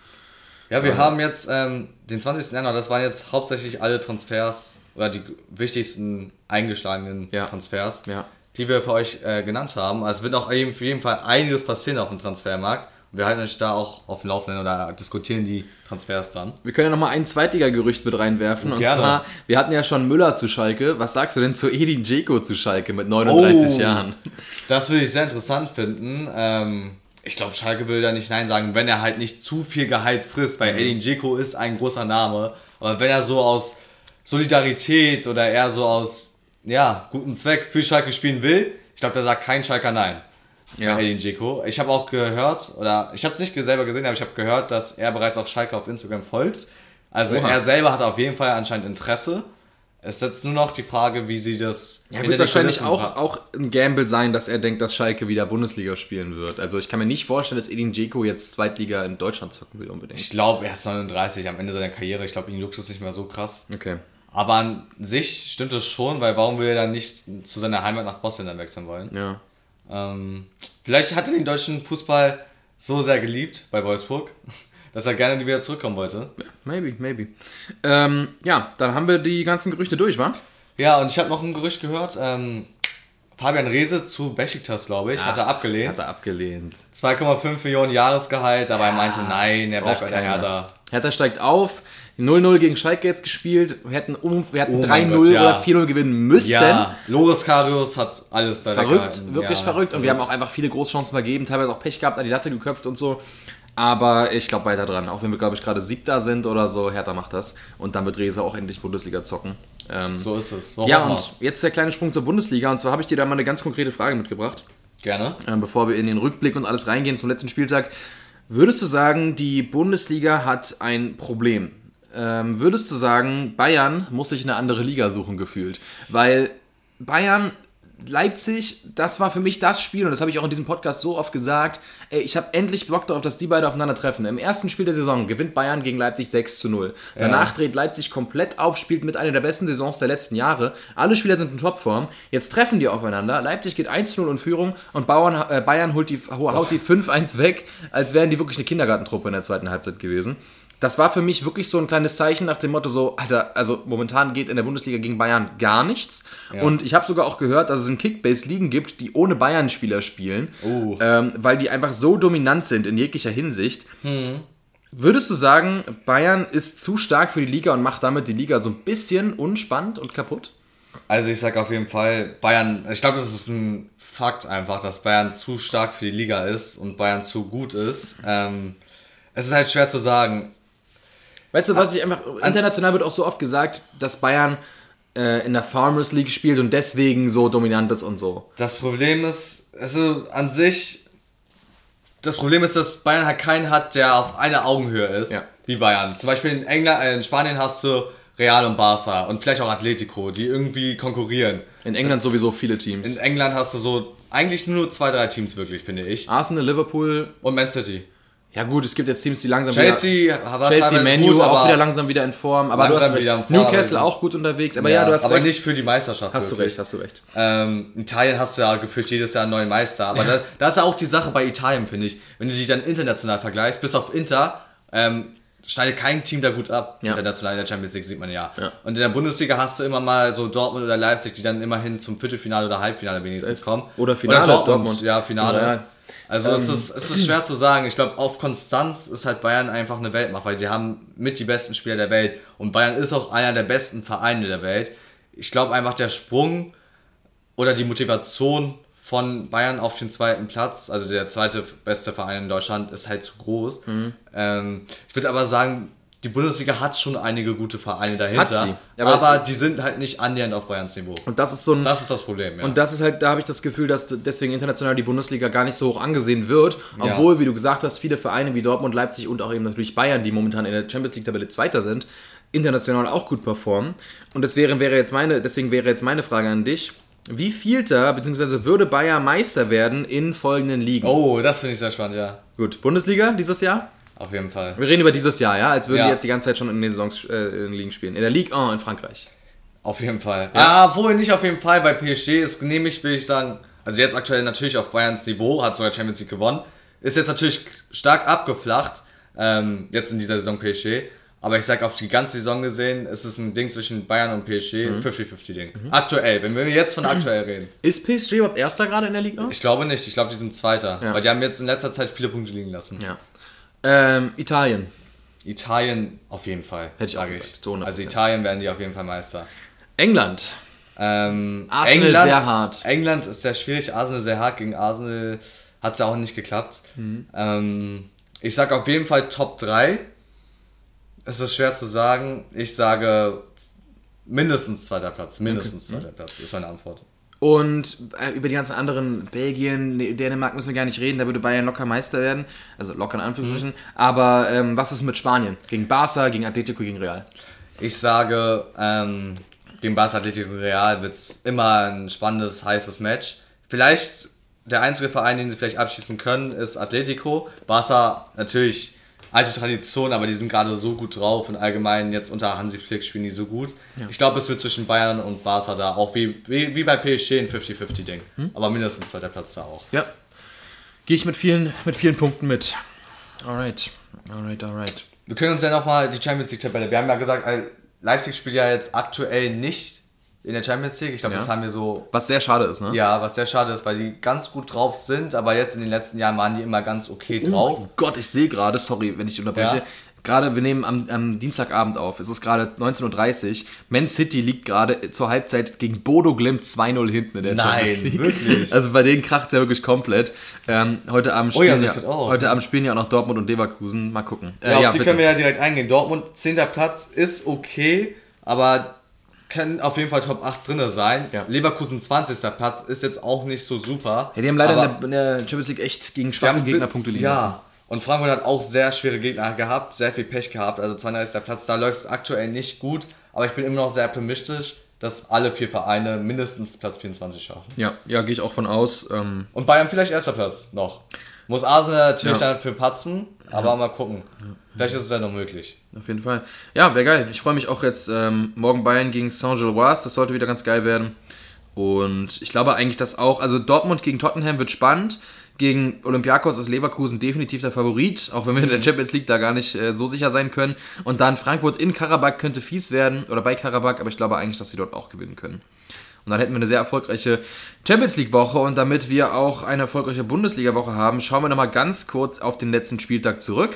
S3: Ja, wir haben jetzt den 20. Januar, das waren jetzt hauptsächlich alle Transfers oder die wichtigsten eingeschlagenen Transfers, die wir für euch genannt haben. Also es wird auch auf jeden Fall einiges passieren auf dem Transfermarkt. Wir halten euch da auch auf dem Laufenden oder diskutieren die Transfers dann.
S2: Wir können ja nochmal ein Zweitliga-Gerücht mit reinwerfen. Und zwar, wir hatten ja schon Müller zu Schalke. Was sagst du denn zu Edin Dzeko zu Schalke mit 39 Jahren?
S3: Das würde ich sehr interessant finden. Ich glaube, Schalke will da nicht Nein sagen, wenn er halt nicht zu viel Gehalt frisst, weil Edin Dzeko ist ein großer Name. Aber wenn er so aus Solidarität oder eher so aus gutem Zweck für Schalke spielen will, ich glaube, da sagt kein Schalker Nein. Ja. Edin Dzeko. Ich habe auch gehört, oder ich habe es nicht selber gesehen, aber ich habe gehört, dass er bereits auch Schalke auf Instagram folgt. Also er selber hat auf jeden Fall anscheinend Interesse. Es ist jetzt nur noch die Frage, wie sie das...
S2: Ja, wird wahrscheinlich auch ein Gamble sein, dass er denkt, dass Schalke wieder Bundesliga spielen wird. Also ich kann mir nicht vorstellen, dass Edin Dzeko jetzt Zweitliga in Deutschland zocken will unbedingt.
S3: Ich glaube, er ist 39 am Ende seiner Karriere. Ich glaube, ihn juckt es nicht mehr so krass.
S2: Okay.
S3: Aber an sich stimmt es schon, weil warum will er dann nicht zu seiner Heimat nach Bosnien dann wechseln wollen?
S2: Ja.
S3: Vielleicht hat er den deutschen Fußball so sehr geliebt bei Wolfsburg, dass er gerne wieder zurückkommen wollte.
S2: Maybe. Dann haben wir die ganzen Gerüchte durch, wa?
S3: Ja, und ich habe noch ein Gerücht gehört. Fabian Reese zu Besiktas, glaube ich, hat er abgelehnt. 2,5 Millionen Jahresgehalt, aber er meinte, nein, er bleibt bei der Hertha.
S2: Hertha steigt auf. 0-0 gegen Schalke jetzt gespielt. Wir hätten 3-0 oder 4-0 gewinnen müssen.
S3: Ja, Loris Karius hat alles da
S2: verrückt, wirklich verrückt. Und wir haben auch einfach viele Großchancen vergeben, teilweise auch Pech gehabt, an die Latte geköpft und so. Aber ich glaube weiter dran. Auch wenn wir, glaube ich, gerade 7. sind oder so, Hertha macht das. Und dann wird Reese auch endlich Bundesliga zocken.
S3: So ist es.
S2: Und jetzt der kleine Sprung zur Bundesliga. Und zwar habe ich dir da mal eine ganz konkrete Frage mitgebracht.
S3: Gerne.
S2: Bevor wir in den Rückblick und alles reingehen zum letzten Spieltag. Würdest du sagen, die Bundesliga hat ein Problem? Würdest du sagen, Bayern muss sich eine andere Liga suchen gefühlt? Weil Bayern, Leipzig, das war für mich das Spiel und das habe ich auch in diesem Podcast so oft gesagt. Ich habe endlich Bock darauf, dass die beide aufeinandertreffen. Im ersten Spiel der Saison gewinnt Bayern gegen Leipzig 6-0. Danach dreht Leipzig komplett auf, spielt mit einer der besten Saisons der letzten Jahre. Alle Spieler sind in Topform. Jetzt treffen die aufeinander. Leipzig geht 1-0 in Führung und Bayern haut die 5-1 weg, als wären die wirklich eine Kindergartentruppe in der zweiten Halbzeit gewesen. Das war für mich wirklich so ein kleines Zeichen nach dem Motto so, Alter, also momentan geht in der Bundesliga gegen Bayern gar nichts. Ja. Und ich habe sogar auch gehört, dass es in Kickbase-Ligen gibt, die ohne Bayern-Spieler spielen, weil die einfach so dominant sind in jeglicher Hinsicht. Würdest du sagen, Bayern ist zu stark für die Liga und macht damit die Liga so ein bisschen unspannend und kaputt?
S3: Also ich sage auf jeden Fall, Bayern, ich glaube, das ist ein Fakt einfach, dass Bayern zu stark für die Liga ist und Bayern zu gut ist. Es ist halt schwer zu sagen.
S2: Weißt du, was ich einfach, international wird auch so oft gesagt, dass Bayern in der Farmers League spielt und deswegen so dominant ist und so.
S3: Das Problem ist, also an sich, das Problem ist, dass Bayern halt keinen hat, der auf einer Augenhöhe ist, wie Bayern. Zum Beispiel in Spanien hast du Real und Barca und vielleicht auch Atletico, die irgendwie konkurrieren.
S2: In England sowieso viele Teams.
S3: In England hast du so eigentlich nur 2-3 Teams wirklich, finde ich.
S2: Arsenal, Liverpool
S3: und Man City.
S2: Ja gut, es gibt jetzt Teams, die langsam
S3: Chelsea,
S2: Man U auch wieder langsam wieder in Form. Aber du hast recht. Newcastle auch gut unterwegs. Aber ja, du hast
S3: aber
S2: recht.
S3: nicht für die Meisterschaft.
S2: Hast du recht.
S3: Italien hast du ja gefühlt jedes Jahr einen neuen Meister. Aber da ist ja auch die Sache bei Italien, finde ich. Wenn du die dann international vergleichst, bis auf Inter, schneidet kein Team da gut ab. International in der Champions League sieht man ja. Und in der Bundesliga hast du immer mal so Dortmund oder Leipzig, die dann immerhin zum Viertelfinale oder Halbfinale wenigstens kommen.
S2: Oder Finale.
S3: Oder Dortmund. Ja, Finale. Ja. Also es ist schwer zu sagen. Ich glaube, auf Konstanz ist halt Bayern einfach eine Weltmacht, weil sie haben mit die besten Spieler der Welt und Bayern ist auch einer der besten Vereine der Welt. Ich glaube einfach, der Sprung oder die Motivation von Bayern auf den zweiten Platz, also der zweite beste Verein in Deutschland, ist halt zu groß. Ich würde aber sagen, die Bundesliga hat schon einige gute Vereine dahinter, aber die sind halt nicht annähernd auf Bayerns Niveau.
S2: Und das ist das
S3: Problem, ja.
S2: Und das ist halt, da habe ich das Gefühl, dass deswegen international die Bundesliga gar nicht so hoch angesehen wird, obwohl, wie du gesagt hast, viele Vereine wie Dortmund, Leipzig und auch eben natürlich Bayern, die momentan in der Champions League Tabelle Zweiter sind, international auch gut performen. Und deswegen wäre jetzt meine Frage an dich: Wie vielter, beziehungsweise würde Bayern Meister werden in folgenden Ligen?
S3: Oh, das finde ich sehr spannend, ja.
S2: Gut, Bundesliga dieses Jahr?
S3: Auf jeden Fall.
S2: Wir reden über dieses Jahr, ja? Als würden die jetzt die ganze Zeit schon in den Saisons in Ligen spielen. In der Ligue 1 in Frankreich.
S3: Auf jeden Fall. Ja, obwohl nicht auf jeden Fall, bei PSG ist nämlich, will ich sagen, also jetzt aktuell natürlich auf Bayerns Niveau, hat sogar Champions League gewonnen, ist jetzt natürlich stark abgeflacht, jetzt in dieser Saison PSG. Aber ich sag, auf die ganze Saison gesehen, ist es ein Ding zwischen Bayern und PSG, 50-50-Ding. Aktuell, wenn wir jetzt von aktuell reden.
S2: Ist PSG überhaupt Erster gerade in der Liga?
S3: Ich glaube nicht, ich glaube, die sind Zweiter. Weil die haben jetzt in letzter Zeit viele Punkte liegen lassen.
S2: Ja. Italien.
S3: Italien auf jeden Fall.
S2: Hätte ich auch gesagt.
S3: Also Italien werden die auf jeden Fall Meister.
S2: England.
S3: Arsenal
S2: sehr hart.
S3: England ist sehr schwierig, Arsenal sehr hart. Gegen Arsenal hat es ja auch nicht geklappt. Ich sag auf jeden Fall Top 3. Es ist schwer zu sagen. Ich sage mindestens zweiter Platz. Zweiter Platz ist meine Antwort.
S2: Und über die ganzen anderen, Belgien, Dänemark müssen wir gar nicht reden, da würde Bayern locker Meister werden. Also locker in Anführungsstrichen. Aber was ist mit Spanien? Gegen Barca, gegen Atletico, gegen Real?
S3: Ich sage, gegen Barca, Atletico, Real wird es immer ein spannendes, heißes Match. Vielleicht der einzige Verein, den sie vielleicht abschießen können, ist Atletico. Barca natürlich alte Tradition, aber die sind gerade so gut drauf und allgemein jetzt unter Hansi Flick spielen die so gut. Ja. Ich glaube, es wird zwischen Bayern und Barca da auch wie bei PSG ein 50-50-Ding. Aber mindestens zweiter Platz da auch.
S2: Ja. Gehe ich mit vielen Punkten mit. Alright.
S3: Wir können uns ja nochmal die Champions League Tabelle. Wir haben ja gesagt, Leipzig spielt ja jetzt aktuell nicht in der Champions League. Ich glaube, das haben wir so...
S2: Was sehr schade ist, ne?
S3: Ja, was sehr schade ist, weil die ganz gut drauf sind, aber jetzt in den letzten Jahren waren die immer ganz okay drauf.
S2: Oh Gott, ich sehe gerade, sorry, wenn ich unterbreche, gerade, wir nehmen am Dienstagabend auf, es ist gerade 19.30 Uhr, Man City liegt gerade zur Halbzeit gegen Bodo Glimt 2-0 hinten in der Champions League. Wirklich? Also bei denen kracht es ja wirklich komplett. Heute Abend spielen ja auch noch Dortmund und Leverkusen, mal gucken.
S3: Auf die können wir ja direkt eingehen. Dortmund, 10. Platz, ist okay, aber können auf jeden Fall Top 8 drin sein. Ja. Leverkusen 20. Platz ist jetzt auch nicht so super.
S2: Ja, die haben leider in der Champions League echt gegen schwache Gegner Punkte liegen lassen.
S3: Ja, und Frankfurt hat auch sehr schwere Gegner gehabt, sehr viel Pech gehabt. Also 32. Platz, da läuft es aktuell nicht gut. Aber ich bin immer noch sehr optimistisch, dass alle 4 Vereine mindestens Platz 24 schaffen.
S2: Ja, gehe ich auch von aus.
S3: Und Bayern vielleicht 1. Platz noch. Muss Arsenal natürlich dafür patzen, aber mal gucken. Vielleicht ist es ja noch möglich.
S2: Auf jeden Fall. Ja, wäre geil. Ich freue mich auch jetzt morgen Bayern gegen Saint-Gilloise. Das sollte wieder ganz geil werden. Und ich glaube eigentlich, dass auch, also Dortmund gegen Tottenham wird spannend. Gegen Olympiakos ist Leverkusen definitiv der Favorit, auch wenn wir in der Champions League da gar nicht so sicher sein können. Und dann Frankfurt in Karabakh könnte fies werden, oder bei Karabakh, aber ich glaube eigentlich, dass sie dort auch gewinnen können. Und dann hätten wir eine sehr erfolgreiche Champions League-Woche und damit wir auch eine erfolgreiche Bundesliga-Woche haben, schauen wir nochmal ganz kurz auf den letzten Spieltag zurück.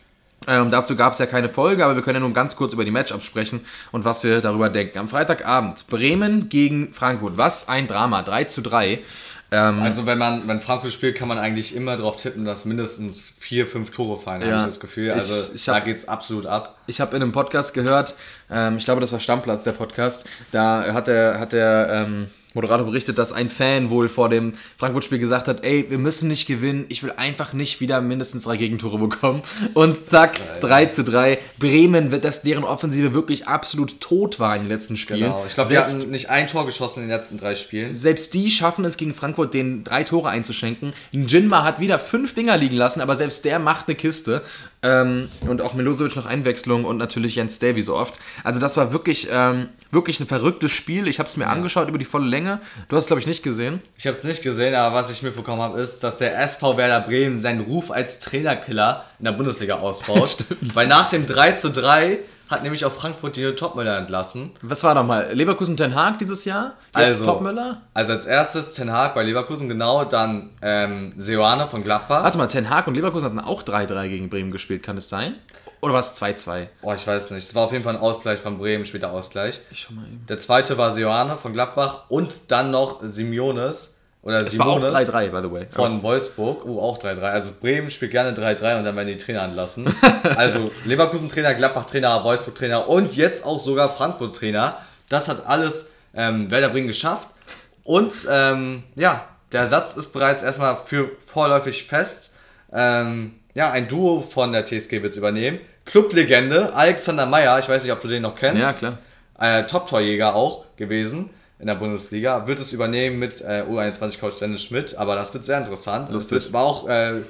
S2: Dazu gab es ja keine Folge, aber wir können ja nur ganz kurz über die Matchups sprechen und was wir darüber denken. Am Freitagabend Bremen gegen Frankfurt. Was ein Drama, 3-3.
S3: Also wenn Frankfurt spielt, kann man eigentlich immer darauf tippen, dass mindestens 4-5 Tore fallen, habe ich das Gefühl. Also da geht's absolut ab.
S2: Ich habe in einem Podcast gehört, ich glaube, das war Stammplatz, der Podcast, da hat der Moderator berichtet, dass ein Fan wohl vor dem Frankfurt-Spiel gesagt hat, ey, wir müssen nicht gewinnen, ich will einfach nicht wieder mindestens 3 Gegentore bekommen. Und zack, 3:3. Bremen, deren Offensive wirklich absolut tot war in den letzten Spielen.
S3: Genau, ich glaube, wir hatten nicht ein Tor geschossen in den letzten 3 Spielen.
S2: Selbst die schaffen es gegen Frankfurt, den 3 Tore einzuschenken. Jinma hat wieder 5 Dinger liegen lassen, aber selbst der macht eine Kiste. Und auch Milosevic noch Einwechslung und natürlich Jens Davy so oft. Also das war wirklich ein verrücktes Spiel. Ich habe es mir angeschaut über die volle Länge. Du hast es, glaube ich, nicht gesehen.
S3: Ich habe es nicht gesehen, aber was ich mitbekommen habe, ist, dass der SV Werder Bremen seinen Ruf als Trainerkiller in der Bundesliga ausbaut. Weil nach dem 3:3 hat nämlich auch Frankfurt die Topmöller entlassen.
S2: Was war nochmal? Leverkusen Ten Hag dieses Jahr? Jetzt Topmöller?
S3: Also als erstes Ten Hag bei Leverkusen, genau, dann Seoane von Gladbach.
S2: Warte mal, Ten Hag und Leverkusen hatten auch 3:3 gegen Bremen gespielt, kann es sein? Oder war es 2:2?
S3: Oh, ich weiß nicht. Es war auf jeden Fall ein Ausgleich von Bremen, später Ausgleich.
S2: Ich schau mal eben.
S3: Der zweite war Seoane von Gladbach und dann noch Simeones.
S2: Es war auch 3:3, by the way.
S3: Von Wolfsburg. Auch 3:3. Also Bremen spielt gerne 3:3 und dann werden die Trainer entlassen. Also Leverkusen-Trainer, Gladbach-Trainer, Wolfsburg-Trainer und jetzt auch sogar Frankfurt-Trainer. Das hat alles Werder Bremen geschafft. Und der Ersatz ist bereits erstmal vorläufig fest. Ein Duo von der TSG wird es übernehmen. Clublegende Alexander Meyer, ich weiß nicht, ob du den noch kennst.
S2: Ja, klar.
S3: Top-Torjäger auch gewesen in der Bundesliga. Wird es übernehmen mit U21-Coach Dennis Schmidt, aber das wird sehr interessant.
S2: Lustig.
S3: War auch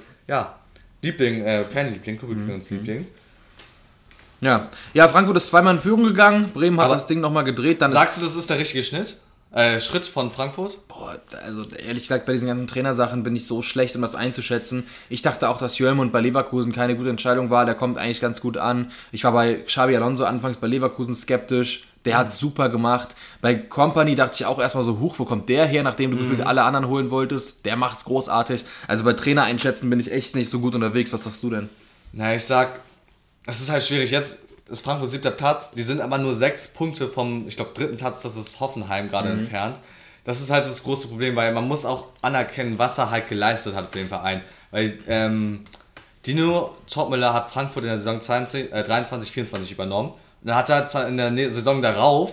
S3: Fanliebling, Publikumsliebling.
S2: Ja, Frankfurt ist 2-mal in Führung gegangen. Bremen hat das Ding nochmal gedreht.
S3: Sagst du, das ist der richtige Schritt von Frankfurt?
S2: Boah, also ehrlich gesagt, bei diesen ganzen Trainersachen bin ich so schlecht, um das einzuschätzen. Ich dachte auch, dass Jörmund bei Leverkusen keine gute Entscheidung war. Der kommt eigentlich ganz gut an. Ich war bei Xabi Alonso anfangs bei Leverkusen skeptisch. Der hat super gemacht. Bei Kompany dachte ich auch erstmal so, wo kommt der her, nachdem du gefühlt alle anderen holen wolltest? Der macht's großartig. Also bei Trainer einschätzen bin ich echt nicht so gut unterwegs. Was sagst du denn?
S3: Na, ich sag, es ist halt schwierig. Jetzt ist Frankfurt 7. Platz. Die sind aber nur 6 Punkte vom, ich glaube, 3. Platz. Das ist Hoffenheim gerade entfernt. Das ist halt das große Problem, weil man muss auch anerkennen, was er halt geleistet hat für den Verein. Weil Dino Topmöller hat Frankfurt in der Saison 23/24 übernommen. Und dann hat er in der Saison darauf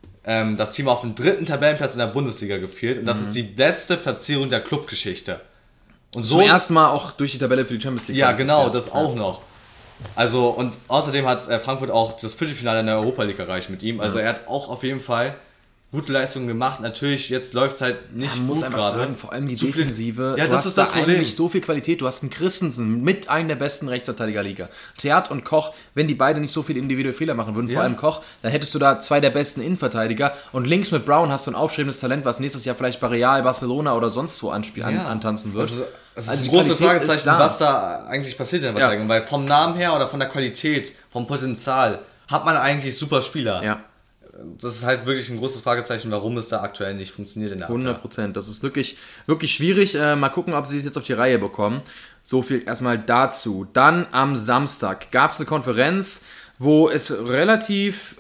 S3: das Team auf dem 3. Tabellenplatz in der Bundesliga geführt. Und das ist die beste Platzierung der Clubgeschichte. Und so
S2: zum ersten Mal auch durch die Tabelle für die Champions League.
S3: Ja, genau, das auch noch. Also, und außerdem hat Frankfurt auch das Viertelfinale in der Europa League erreicht mit ihm. Also er hat auch auf jeden Fall gute Leistungen gemacht. Natürlich, jetzt läuft es halt nicht
S2: Man muss
S3: gut
S2: einfach
S3: gerade.
S2: sagen, vor allem die Defensive.
S3: Ja,
S2: du
S3: das
S2: hast
S3: ist das
S2: da
S3: Problem.
S2: eigentlich so viel Qualität. Du hast einen Christensen mit einem der besten Rechtsverteidiger der Liga. Theat und Koch, wenn die beide nicht so viele individuelle Fehler machen würden, vor allem Koch, dann hättest du da 2 der besten Innenverteidiger. Und links mit Brown hast du ein aufstrebendes Talent, was nächstes Jahr vielleicht bei Real, Barcelona oder sonst wo antanzen wird.
S3: Es ist
S2: Also
S3: ein
S2: die
S3: großes
S2: Qualität
S3: Fragezeichen,
S2: ist da.
S3: was da eigentlich passiert in der Verteidigung. Weil vom Namen her oder von der Qualität, vom Potenzial hat man eigentlich super Spieler.
S2: Ja.
S3: Das ist halt wirklich ein großes Fragezeichen, warum es da aktuell nicht funktioniert in der Abwehr.
S2: 100%. Das ist wirklich, wirklich schwierig. Mal gucken, ob sie es jetzt auf die Reihe bekommen. So viel erstmal dazu. Dann am Samstag gab es eine Konferenz, wo es relativ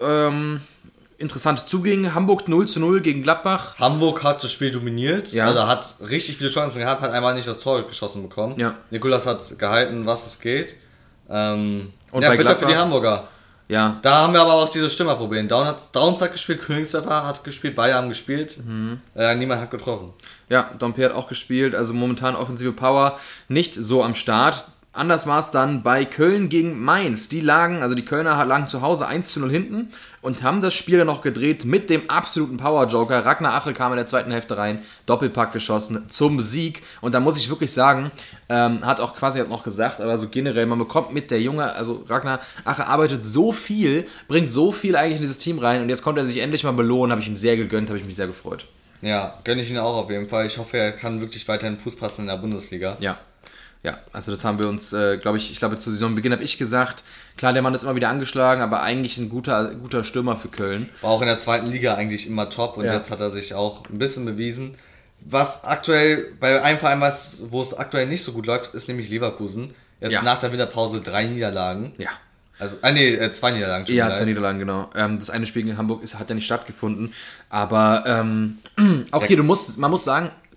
S2: interessant zuging. Hamburg 0:0 gegen Gladbach.
S3: Hamburg hat das Spiel dominiert,
S2: Ja.
S3: also hat richtig viele Chancen gehabt, hat einmal nicht das Tor geschossen bekommen.
S2: Ja.
S3: Nikolas hat gehalten, was es geht. Und
S2: bei
S3: bitte für die
S2: Gladbach?
S3: Hamburger.
S2: Ja,
S3: Da haben wir aber auch dieses Stürmerproblem. Downs hat gespielt, Königsdörfer hat gespielt, beide haben gespielt. Niemand hat getroffen.
S2: ja, Dompe hat auch gespielt. Also momentan offensive Power nicht so am Start. Anders war es dann bei Köln gegen Mainz. Die Kölner lagen zu Hause 1:0 hinten und haben das Spiel dann noch gedreht mit dem absoluten Power-Joker. Ragnar Ache kam in der zweiten Hälfte rein, Doppelpack geschossen zum Sieg. Und da muss ich wirklich sagen, hat auch quasi noch gesagt, aber so generell, man bekommt mit der Junge, also Ragnar Ache arbeitet so viel, bringt so viel eigentlich in dieses Team rein und jetzt konnte er sich endlich mal belohnen, habe ich ihm sehr gegönnt, habe ich mich sehr gefreut.
S3: Ja, gönne ich ihn auch auf jeden Fall. Ich hoffe, er kann wirklich weiterhin Fuß fassen in der Bundesliga.
S2: Ja, also das haben wir uns, glaube ich zu Saisonbeginn habe ich gesagt, klar, der Mann ist immer wieder angeschlagen, aber eigentlich ein guter Stürmer für Köln.
S3: War auch in der zweiten Liga eigentlich immer top und jetzt hat er sich auch ein bisschen bewiesen. Was aktuell, bei einem Verein, wo es aktuell nicht so gut läuft, ist nämlich Leverkusen. Jetzt nach der Winterpause 3 Niederlagen.
S2: Ja.
S3: Also, 2 Niederlagen.
S2: Ja, 2 Niederlagen, genau. Das eine Spiel gegen Hamburg hat ja nicht stattgefunden, aber auch hier, man muss sagen,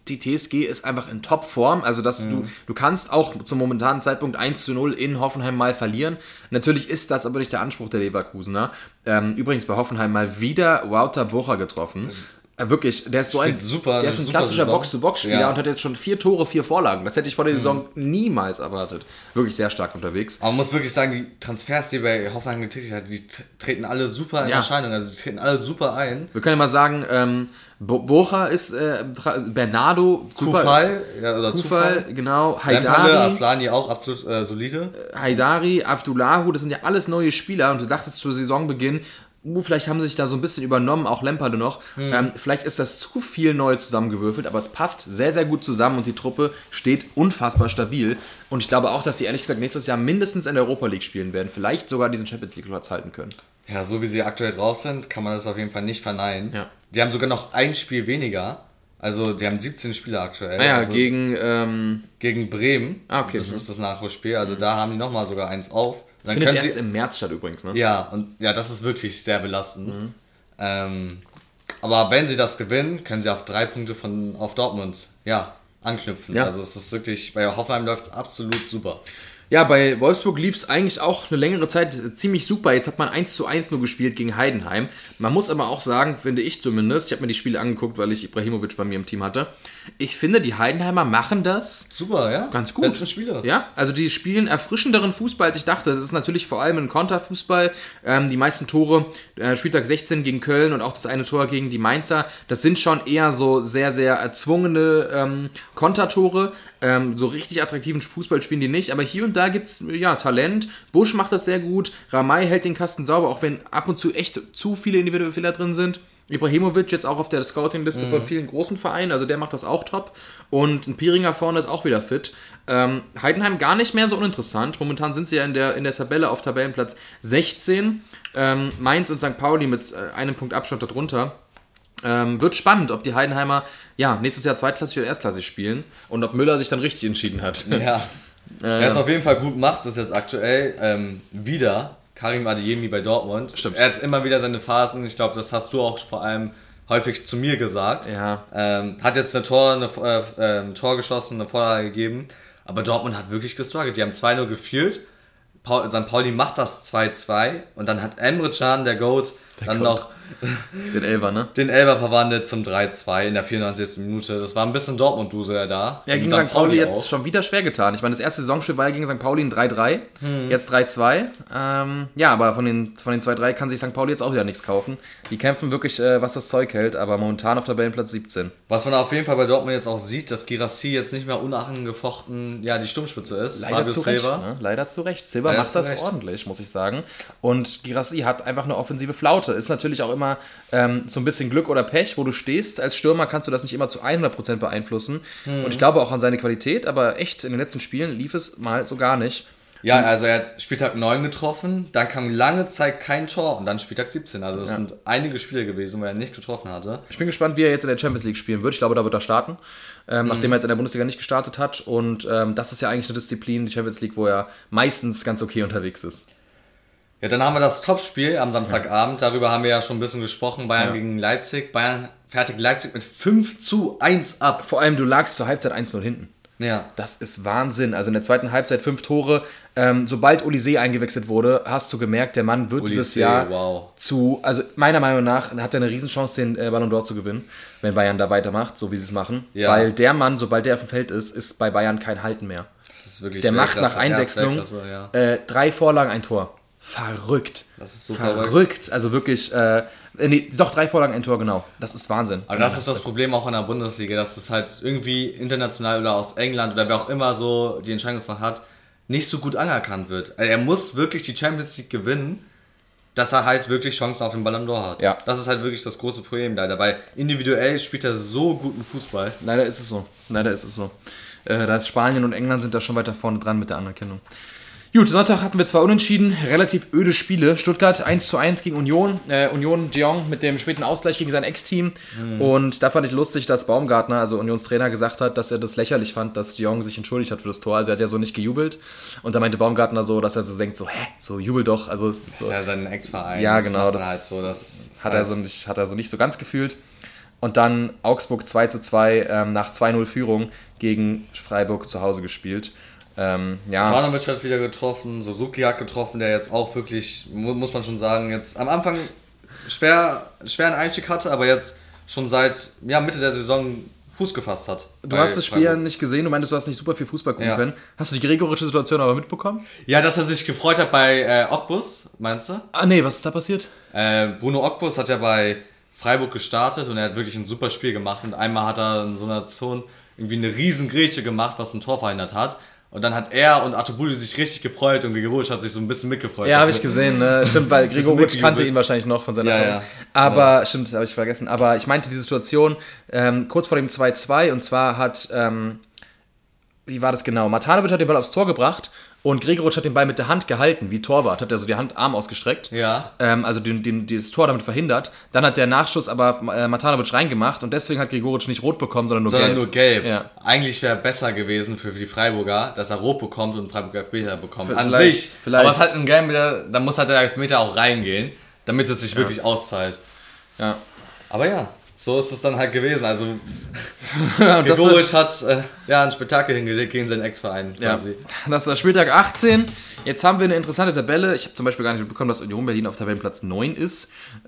S2: die TSG ist einfach in Topform, also dass du kannst auch zum momentanen Zeitpunkt 1:0 in Hoffenheim mal verlieren. Natürlich ist das aber nicht der Anspruch der Leverkusener. Übrigens bei Hoffenheim mal wieder Wouter Burcher getroffen. Wirklich, der ist so ein klassischer Box-to-Box-Spieler und hat jetzt schon 4 Tore, 4 Vorlagen. Das hätte ich vor der Saison niemals erwartet. Wirklich sehr stark unterwegs.
S3: Aber man muss wirklich sagen, die Transfers, die bei Hoffenheim getätigt hat, die treten alle super in Erscheinung. Also die treten alle super ein.
S2: Wir können ja mal sagen, Bocha ist Bernardo,
S3: Kufal,
S2: Zufall, genau.
S3: Haidari, Aslani auch absolut solide.
S2: Haidari, Abdullahu, das sind ja alles neue Spieler und du dachtest zu Saisonbeginn, vielleicht haben sie sich da so ein bisschen übernommen, auch Lampard noch. Vielleicht ist das zu viel neu zusammengewürfelt, aber es passt sehr, sehr gut zusammen und die Truppe steht unfassbar stabil. Und ich glaube auch, dass sie ehrlich gesagt nächstes Jahr mindestens in der Europa League spielen werden. Vielleicht sogar diesen Champions League Platz halten können.
S3: Ja, so wie sie aktuell drauf sind, kann man das auf jeden Fall nicht verneinen.
S2: Ja.
S3: Die haben sogar noch ein Spiel weniger. Also die haben 17 Spieler aktuell.
S2: Also gegen
S3: Bremen.
S2: Okay.
S3: Das ist das Nachholspiel. Also da haben die nochmal sogar eins auf.
S2: Dann findet erst im März statt übrigens, ne?
S3: Ja, das ist wirklich sehr belastend. Aber wenn sie das gewinnen, können sie auf 3 Punkte auf Dortmund anknüpfen. Ja. Also es ist wirklich, bei Hoffenheim läuft es absolut super.
S2: Ja, bei Wolfsburg lief es eigentlich auch eine längere Zeit ziemlich super. Jetzt hat man 1:1 nur gespielt gegen Heidenheim. Man muss aber auch sagen, finde ich zumindest, ich habe mir die Spiele angeguckt, weil ich Ibrahimovic bei mir im Team hatte. Ich finde, die Heidenheimer machen das
S3: super, ja.
S2: Ganz gut.
S3: Letzten Spieler.
S2: Ja, also die spielen erfrischenderen Fußball, als ich dachte. Das ist natürlich vor allem ein Konterfußball. Die meisten Tore, Spieltag 16 gegen Köln und auch das eine Tor gegen die Mainzer, das sind schon eher so sehr, sehr erzwungene Kontertore. So richtig attraktiven Fußball spielen die nicht, aber hier und da gibt es Talent. Busch macht das sehr gut, Ramay hält den Kasten sauber, auch wenn ab und zu echt zu viele individuelle Fehler drin sind. Ibrahimovic jetzt auch auf der Scouting-Liste von vielen großen Vereinen, also der macht das auch top. Und ein Piringer vorne ist auch wieder fit. Heidenheim gar nicht mehr so uninteressant. Momentan sind sie ja in der Tabelle auf Tabellenplatz 16. Mainz und St. Pauli mit einem Punkt Abstand darunter. Wird spannend, ob die Heidenheimer nächstes Jahr zweitklassig oder erstklassig spielen und ob Müller sich dann richtig entschieden hat.
S3: Ja, er es auf jeden Fall gut macht, ist jetzt aktuell wieder Karim Adeyemi bei Dortmund.
S2: Stimmt.
S3: Er hat immer wieder seine Phasen, ich glaube, das hast du auch vor allem häufig zu mir gesagt.
S2: Ja.
S3: Hat jetzt ein Tor geschossen, eine Vorlage gegeben, aber Dortmund hat wirklich gestruggelt. Die haben 2-0 geführt. St. Pauli macht das 2-2 und dann hat Emre Can, der Goat, noch
S2: den
S3: Elfer verwandelt zum 3-2 in der 94. Minute. Das war ein bisschen Dortmund-Dusel da.
S2: Ja, gegen St. Pauli jetzt schon wieder schwer getan. Ich meine, das erste Saisonspiel war ja gegen St. Pauli ein 3-3, jetzt 3-2. Aber von den 2-3 kann sich St. Pauli jetzt auch wieder nichts kaufen. Die kämpfen wirklich, was das Zeug hält, aber momentan auf Tabellenplatz 17.
S3: Was man auf jeden Fall bei Dortmund jetzt auch sieht, dass Girassi jetzt nicht mehr unangefochten die Sturmspitze ist.
S2: Leider zu Recht, ne? Leider zu Recht. Silva macht das ordentlich, muss ich sagen. Und Girassi hat einfach eine offensive Flaute. Ist natürlich auch immer so ein bisschen Glück oder Pech, wo du stehst. Als Stürmer kannst du das nicht immer zu 100% beeinflussen. Und ich glaube auch an seine Qualität, aber echt, in den letzten Spielen lief es mal so gar nicht.
S3: Ja, also er hat Spieltag 9 getroffen, dann kam lange Zeit kein Tor und dann Spieltag 17. Also das sind einige Spiele gewesen, wo er nicht getroffen hatte.
S2: Ich bin gespannt, wie er jetzt in der Champions League spielen wird. Ich glaube, da wird er starten, nachdem er jetzt in der Bundesliga nicht gestartet hat. Und das ist ja eigentlich eine Disziplin, die Champions League, wo er meistens ganz okay unterwegs ist.
S3: Ja, dann haben wir das Topspiel am Samstagabend. Darüber haben wir ja schon ein bisschen gesprochen. Bayern gegen Leipzig. Bayern fertigt Leipzig mit 5-1 ab.
S2: Vor allem, du lagst zur Halbzeit 1-0 hinten.
S3: Ja.
S2: Das ist Wahnsinn. Also in der zweiten Halbzeit 5 Tore. Sobald Olise eingewechselt wurde, hast du gemerkt, der Mann wird dieses Jahr also meiner Meinung nach hat er eine Riesenchance, den Ballon d'Or zu gewinnen, wenn Bayern da weitermacht, so wie sie es machen. Ja. Weil der Mann, sobald der auf dem Feld ist bei Bayern kein Halten mehr.
S3: Das ist wirklich
S2: der macht nach Einwechslung 3 Vorlagen, ein Tor. Verrückt.
S3: Das ist so verrückt.
S2: Also wirklich, 3 Vorlagen, ein Tor, genau. Das ist Wahnsinn.
S3: Aber das ist das Problem auch in der Bundesliga, dass es halt irgendwie international oder aus England oder wer auch immer so die Entscheidungsmacht hat, nicht so gut anerkannt wird. Also er muss wirklich die Champions League gewinnen, dass er halt wirklich Chancen auf den Ballon d'Or hat. Ja. Das ist halt wirklich das große Problem leider, weil individuell spielt er so guten Fußball.
S2: Leider ist es so. Da ist Spanien und England sind da schon weiter vorne dran mit der Anerkennung. Gut, Sonntag hatten wir 2 Unentschieden, relativ öde Spiele. Stuttgart 1:1 gegen Union. Union Jeong mit dem späten Ausgleich gegen sein Ex-Team. Und da fand ich lustig, dass Baumgartner, also Unions Trainer, gesagt hat, dass er das lächerlich fand, dass Jeong sich entschuldigt hat für das Tor. Also er hat ja so nicht gejubelt. Und da meinte Baumgartner so, dass er so denkt, so jubel doch. Also,
S3: das ist ja sein Ex-Verein.
S2: Ja, genau.
S3: Das halt so, das
S2: hat er so nicht so ganz gefühlt. und dann Augsburg 2:2 nach 2:0 Führung gegen Freiburg zu Hause gespielt.
S3: Tanovic hat wieder getroffen, Suzuki hat getroffen, der jetzt auch wirklich, muss man schon sagen, jetzt am Anfang schweren Einstieg hatte, aber jetzt schon seit Mitte der Saison Fuß gefasst hat.
S2: Du hast das Spiel nicht gesehen, du meintest, du hast nicht super viel Fußball gucken können. Hast du die gregorische Situation aber mitbekommen?
S3: Ja, dass er sich gefreut hat bei Ogbus, meinst du?
S2: Ah nee, was ist da passiert?
S3: Bruno Ogbus hat ja bei Freiburg gestartet und er hat wirklich ein super Spiel gemacht und einmal hat er in so einer Zone irgendwie eine riesen Grätsche gemacht, was ein Tor verhindert hat. Und dann hat er und Artobuli sich richtig gefreut und Gregoritsch hat sich so ein bisschen mitgefreut.
S2: Ja, habe ich gesehen, ne? Stimmt, weil Gregoritsch kannte ihn wahrscheinlich noch von seiner Form. Aber, stimmt, habe ich vergessen. Aber ich meinte die Situation kurz vor dem 2:2 und zwar hat, wie war das genau? Matanovic hat den Ball aufs Tor gebracht und Gregoritsch hat den Ball mit der Hand gehalten, wie Torwart, hat er so die Arm ausgestreckt. Ja. Also dieses Tor damit verhindert. Dann hat der Nachschuss aber Matanovic reingemacht und deswegen hat Gregoritsch nicht rot bekommen, sondern nur gelb. Ja.
S3: Eigentlich wäre besser gewesen für die Freiburger, dass er rot bekommt und Freiburg Elfmeter bekommt.
S2: An sich.
S3: Vielleicht. Aber es hat ein Game wieder, da muss halt der Elfmeter auch reingehen, damit es sich wirklich auszahlt. Ja. Aber ja. So ist es dann halt gewesen. Also Gregoritsch hat ein Spektakel hingelegt gegen seinen Ex-Verein quasi.
S2: Ja. Das war Spieltag 18. Jetzt haben wir eine interessante Tabelle. Ich habe zum Beispiel gar nicht mitbekommen, dass Union Berlin auf Tabellenplatz 9 ist.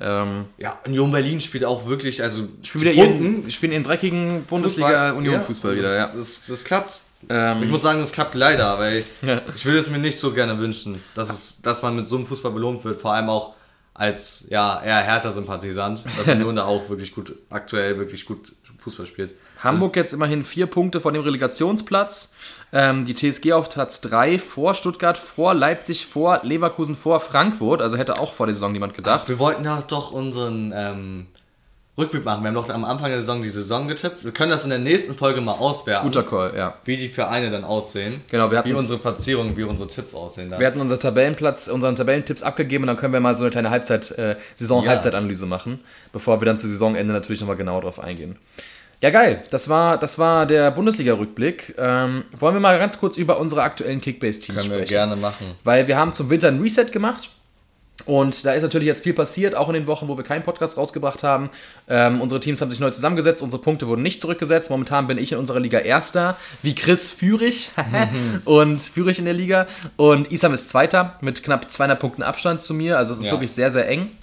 S3: Union Berlin spielt auch wirklich, also
S2: spielen ihren dreckigen Bundesliga-Union-Fußball wieder. Ja.
S3: Das klappt. Ich muss sagen, das klappt leider, weil ich würde es mir nicht so gerne wünschen, dass man mit so einem Fußball belohnt wird, vor allem auch als eher Hertha-Sympathisant, dass Union da auch aktuell wirklich gut Fußball spielt.
S2: Hamburg jetzt immerhin 4 Punkte vor dem Relegationsplatz. Die TSG auf Platz 3 vor Stuttgart, vor Leipzig, vor Leverkusen, vor Frankfurt. Also hätte auch vor der Saison niemand gedacht.
S3: Ach, wir wollten ja doch unseren Rückblick machen. Wir haben doch am Anfang der Saison die Saison getippt. Wir können das in der nächsten Folge mal auswerten.
S2: Guter Call, ja.
S3: Wie die Vereine dann aussehen.
S2: Genau,
S3: wie unsere Platzierungen, wie unsere Tipps aussehen dann.
S2: Wir hatten unseren Tabellentipps abgegeben und dann können wir mal so eine kleine Saison-Halbzeitanalyse machen, bevor wir dann zu Saisonende natürlich nochmal genauer drauf eingehen. Ja, geil. Das war der Bundesliga-Rückblick. Wollen wir mal ganz kurz über unsere aktuellen Kickbase-Teams sprechen?
S3: Können wir gerne machen.
S2: Weil wir haben zum Winter ein Reset gemacht. Und da ist natürlich jetzt viel passiert, auch in den Wochen, wo wir keinen Podcast rausgebracht haben. Unsere Teams haben sich neu zusammengesetzt, unsere Punkte wurden nicht zurückgesetzt. Momentan bin ich in unserer Liga Erster, wie Chris Führig und Führig in der Liga. Und Isam ist Zweiter mit knapp 200 Punkten Abstand zu mir. Also es ist wirklich sehr, sehr eng.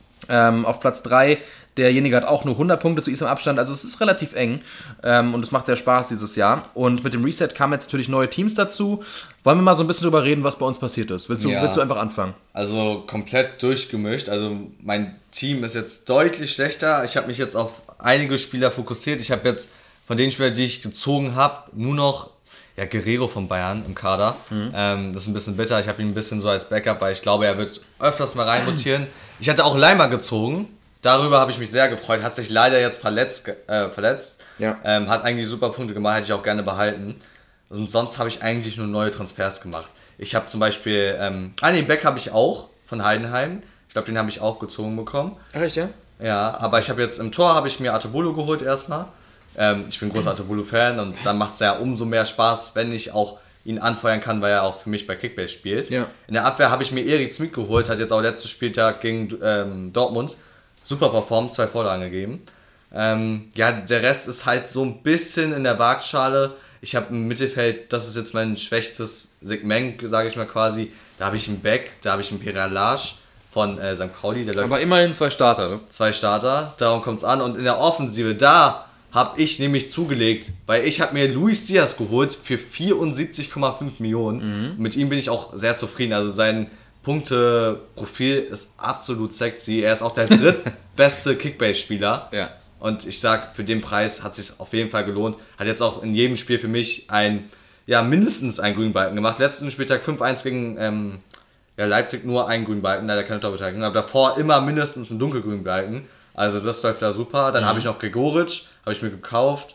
S2: Auf Platz 3, derjenige hat auch nur 100 Punkte zu Isam Abstand. Also es ist relativ eng und es macht sehr Spaß dieses Jahr. Und mit dem Reset kamen jetzt natürlich neue Teams dazu. Wollen wir mal so ein bisschen drüber reden, was bei uns passiert ist? Willst du einfach anfangen?
S3: Also komplett durchgemischt. Also mein Team ist jetzt deutlich schlechter. Ich habe mich jetzt auf einige Spieler fokussiert. Ich habe jetzt von den Spielern, die ich gezogen habe, nur noch Guerrero von Bayern im Kader. Das ist ein bisschen bitter. Ich habe ihn ein bisschen so als Backup, weil ich glaube, er wird öfters mal reinrotieren. Ich hatte auch Leimer gezogen. Darüber habe ich mich sehr gefreut. Hat sich leider jetzt verletzt. Ja. Hat eigentlich super Punkte gemacht, hätte ich auch gerne behalten. Und sonst habe ich eigentlich nur neue Transfers gemacht. Ich habe zum Beispiel, Beck habe ich auch von Heidenheim. Ich glaube, den habe ich auch gezogen bekommen.
S2: Ach, echt, ja?
S3: Ja, aber ich habe jetzt im Tor, habe ich mir Artobulu geholt erstmal. Ich bin großer Artobulu-Fan und dann macht es ja umso mehr Spaß, wenn ich auch ihn anfeuern kann, weil er auch für mich bei Kickbase spielt. Ja. In der Abwehr habe ich mir Erik Smith geholt, hat jetzt auch letzten Spieltag gegen Dortmund super performt, 2 Vorlagen gegeben. Der Rest ist halt so ein bisschen in der Waagschale. Ich habe im Mittelfeld, das ist jetzt mein schwächstes Segment, sage ich mal quasi. Da habe ich einen Beck, da habe ich einen Peralage von St. Pauli. Der
S2: aber immerhin 2 Starter, ne?
S3: 2 Starter, darum kommt es an. Und in der Offensive, da habe ich nämlich zugelegt, weil ich habe mir Luis Diaz geholt für 74,5 Millionen. Mit ihm bin ich auch sehr zufrieden. Also sein Punkteprofil ist absolut sexy. Er ist auch der drittbeste Kickbase-Spieler. Ja. Und ich sag, für den Preis hat es sich auf jeden Fall gelohnt. Hat jetzt auch in jedem Spiel für mich mindestens einen grünen Balken gemacht. Letzten Spieltag 5-1 gegen Leipzig nur einen grünen Balken, leider keine Torbeteiligung. Aber davor immer mindestens einen dunkelgrünen Balken. Also das läuft da super. Dann habe ich noch Gregoritsch, habe ich mir gekauft.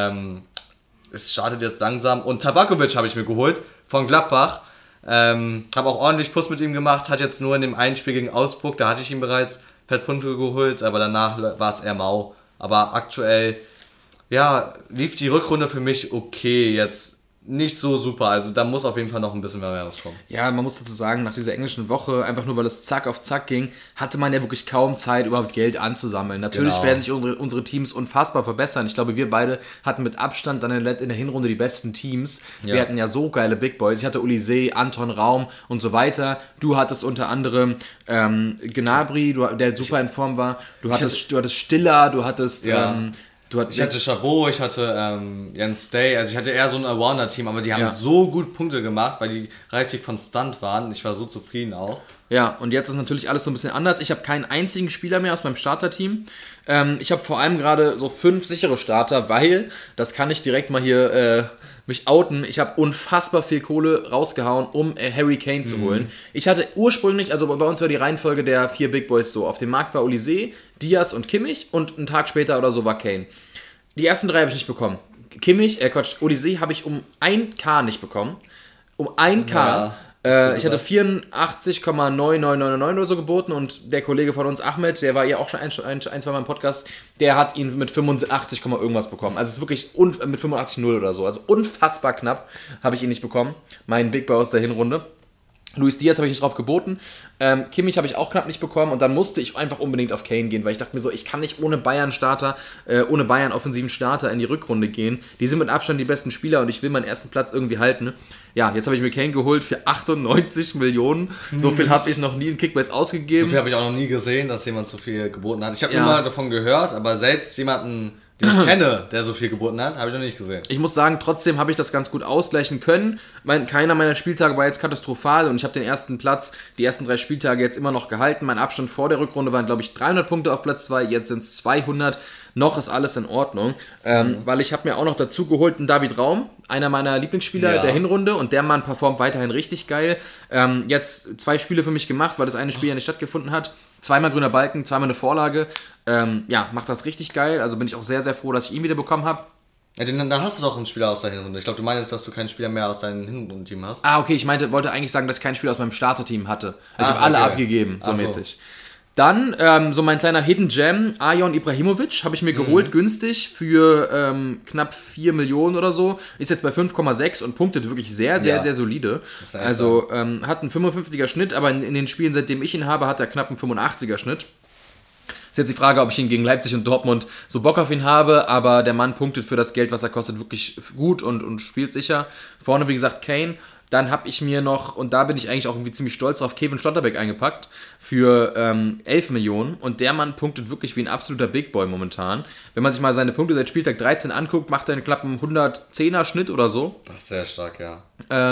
S3: Es startet jetzt langsam. Und Tabakovic habe ich mir geholt von Gladbach. Habe auch ordentlich Plus mit ihm gemacht. Hat jetzt nur in dem einen Spiel gegen Augsburg, da hatte ich ihm bereits Fettpunkte geholt. Aber danach war es eher mau. Aber aktuell, lief die Rückrunde für mich okay. Jetzt nicht so super. Also da muss auf jeden Fall noch ein bisschen mehr rauskommen.
S2: Ja, man muss dazu sagen, nach dieser englischen Woche, einfach nur weil es zack auf zack ging, hatte man ja wirklich kaum Zeit, überhaupt Geld anzusammeln. Natürlich werden sich unsere Teams unfassbar verbessern. Ich glaube, wir beide hatten mit Abstand dann in der Hinrunde die besten Teams. Ja. Wir hatten ja so geile Big Boys. Ich hatte Uli See, Anton Raum und so weiter. Du hattest unter anderem Gnabry, der super in Form war. Du hattest Stiller, du hattest...
S3: Ja. Ich hatte Chabot, ich hatte Jens Day, also ich hatte eher so ein Allrounder-Team, aber die haben so gut Punkte gemacht, weil die relativ konstant waren. Ich war so zufrieden auch.
S2: Ja, und jetzt ist natürlich alles so ein bisschen anders. Ich habe keinen einzigen Spieler mehr aus meinem Starterteam. Ich habe vor allem gerade so 5 sichere Starter, weil, das kann ich direkt mal hier mich outen, ich habe unfassbar viel Kohle rausgehauen, um Harry Kane zu holen. Ich hatte ursprünglich, also bei uns war die Reihenfolge der 4 Big Boys so, auf dem Markt war Uli See, Diaz und Kimmich und einen Tag später oder so war Kane. Die ersten 3 habe ich nicht bekommen. Uli See habe ich um 1K nicht bekommen. Um 1K. Ja. Ich hatte 84,9999 oder so geboten und der Kollege von uns, Ahmed, der war ja auch schon ein, zwei Mal im Podcast, der hat ihn mit 85, irgendwas bekommen. Also es ist wirklich mit 85,0 oder so. Also unfassbar knapp habe ich ihn nicht bekommen. Mein Big Boy aus der Hinrunde. Luis Diaz habe ich nicht drauf geboten. Kimmich habe ich auch knapp nicht bekommen und dann musste ich einfach unbedingt auf Kane gehen, weil ich dachte mir so, ich kann nicht ohne Bayern offensiven Starter in die Rückrunde gehen. Die sind mit Abstand die besten Spieler und ich will meinen ersten Platz irgendwie halten. Ja, jetzt habe ich mir Kane geholt für 98 Millionen. So viel habe ich noch nie in Kickbase ausgegeben.
S3: So viel habe ich auch noch nie gesehen, dass jemand so viel geboten hat. Ich habe nur mal davon gehört, aber selbst jemanden, den ich kenne, der so viel geboten hat, habe ich noch nicht gesehen.
S2: Ich muss sagen, trotzdem habe ich das ganz gut ausgleichen können. Keiner meiner Spieltage war jetzt katastrophal und ich habe den ersten Platz, die ersten 3 Spieltage jetzt immer noch gehalten. Mein Abstand vor der Rückrunde waren, glaube ich, 300 Punkte auf Platz 2, jetzt sind es 200. Noch ist alles in Ordnung, weil ich habe mir auch noch dazu geholt einen David Raum, einer meiner Lieblingsspieler der Hinrunde und der Mann performt weiterhin richtig geil. Jetzt 2 Spiele für mich gemacht, weil das eine Spiel ja nicht stattgefunden hat. 2-mal grüner Balken, 2-mal eine Vorlage. Macht das richtig geil. Also bin ich auch sehr, sehr froh, dass ich ihn wieder bekommen habe.
S3: Ja, da hast du doch einen Spieler aus deiner Hinrunde. Ich glaube, du meinst, dass du keinen Spieler mehr aus deinem Hinrundenteam hast.
S2: Ah, okay, wollte eigentlich sagen, dass ich keinen Spieler aus meinem Starterteam hatte. Also ich habe alle abgegeben, so mäßig. Dann, so mein kleiner Hidden Gem, Arjon Ibrahimovic, habe ich mir geholt, günstig, für knapp 4 Millionen oder so. Ist jetzt bei 5,6 und punktet wirklich sehr, sehr, sehr solide. Also hat einen 55er Schnitt, aber in den Spielen, seitdem ich ihn habe, hat er knapp einen 85er Schnitt. Ist jetzt die Frage, ob ich ihn gegen Leipzig und Dortmund so Bock auf ihn habe, aber der Mann punktet für das Geld, was er kostet, wirklich gut und spielt sicher. Vorne, wie gesagt, Kane. Dann habe ich mir noch, und da bin ich eigentlich auch irgendwie ziemlich stolz drauf, Kevin Schlotterbeck eingepackt für 11 Millionen. Und der Mann punktet wirklich wie ein absoluter Big Boy momentan. Wenn man sich mal seine Punkte seit Spieltag 13 anguckt, macht er einen knappen 110er Schnitt oder so.
S3: Das ist sehr stark, ja.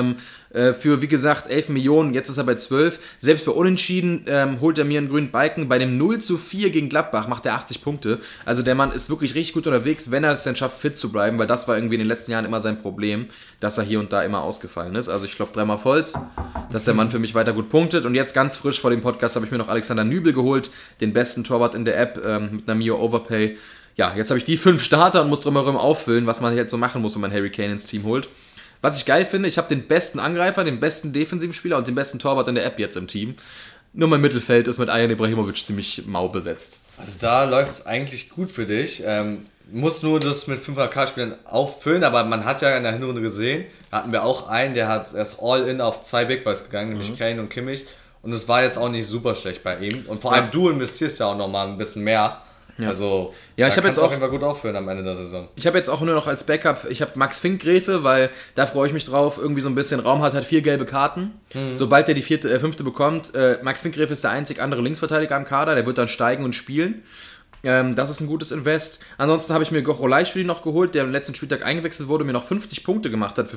S2: Für, wie gesagt, 11 Millionen, jetzt ist er bei 12. Selbst bei Unentschieden holt er mir einen grünen Balken. Bei dem 0:4 gegen Gladbach macht er 80 Punkte. Also der Mann ist wirklich richtig gut unterwegs, wenn er es dann schafft, fit zu bleiben, weil das war irgendwie in den letzten Jahren immer sein Problem, dass er hier und da immer ausgefallen ist. Also ich klopfe 3-mal Holz, dass der Mann für mich weiter gut punktet. Und jetzt ganz frisch vor dem Podcast habe ich mir noch Alexander Nübel geholt, den besten Torwart in der App mit einer Mio Overpay. Ja, jetzt habe ich die 5 Starter und muss drumherum auffüllen, was man jetzt so machen muss, wenn man Harry Kane ins Team holt. Was ich geil finde, ich habe den besten Angreifer, den besten defensiven Spieler und den besten Torwart in der App jetzt im Team. Nur mein Mittelfeld ist mit Arjon Ibrahimovic ziemlich mau besetzt.
S3: Also da läuft es eigentlich gut für dich. Muss nur das mit 500k-Spielern auffüllen, aber man hat ja in der Hinrunde gesehen, da hatten wir auch einen, der ist all-in auf 2 Big Boys gegangen, nämlich Kane und Kimmich. Und es war jetzt auch nicht super schlecht bei ihm. Und vor allem du investierst ja auch nochmal ein bisschen mehr. Ja. Also,
S2: ja, ich habe jetzt auch
S3: auf jeden Fall gut auffüllen am Ende der Saison.
S2: Ich habe jetzt auch nur noch als Backup, ich habe Max Finkgräfe, weil da freue ich mich drauf, irgendwie so ein bisschen Raum hat 4 gelbe Karten. Sobald er die 5. bekommt, Max Finkgräfe ist der einzig andere Linksverteidiger am Kader, der wird dann steigen und spielen. Das ist ein gutes Invest. Ansonsten habe ich mir Gocholaischwili noch geholt, der am letzten Spieltag eingewechselt wurde, mir noch 50 Punkte gemacht hat für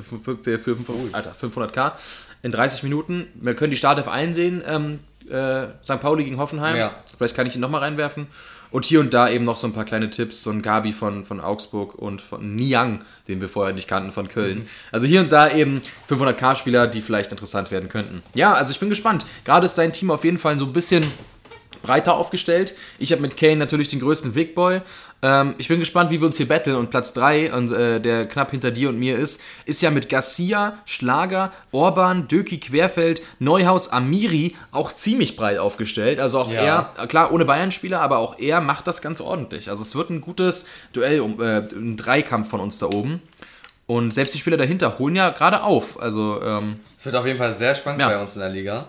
S2: 500k in 30 Minuten. Wir können die Startelf einsehen, St. Pauli gegen Hoffenheim. Ja. Vielleicht kann ich ihn nochmal reinwerfen. Und hier und da eben noch so ein paar kleine Tipps, so ein Gabi von Augsburg und von Niang, den wir vorher nicht kannten, von Köln. Also hier und da eben 500k-Spieler, die vielleicht interessant werden könnten. Ja, also ich bin gespannt. Gerade ist sein Team auf jeden Fall so ein bisschen breiter aufgestellt. Ich habe mit Kane natürlich den größten Big Boy. Ich bin gespannt, wie wir uns hier battlen. Und Platz 3, und der knapp hinter dir und mir ist ja mit Garcia, Schlager, Orban, Döki, Querfeld, Neuhaus, Amiri auch ziemlich breit aufgestellt. Also auch er, klar, ohne Bayern-Spieler, aber auch er macht das ganz ordentlich. Also es wird ein gutes Duell, ein Dreikampf von uns da oben. Und selbst die Spieler dahinter holen ja gerade auf. Also,
S3: es wird auf jeden Fall sehr spannend bei uns in der Liga.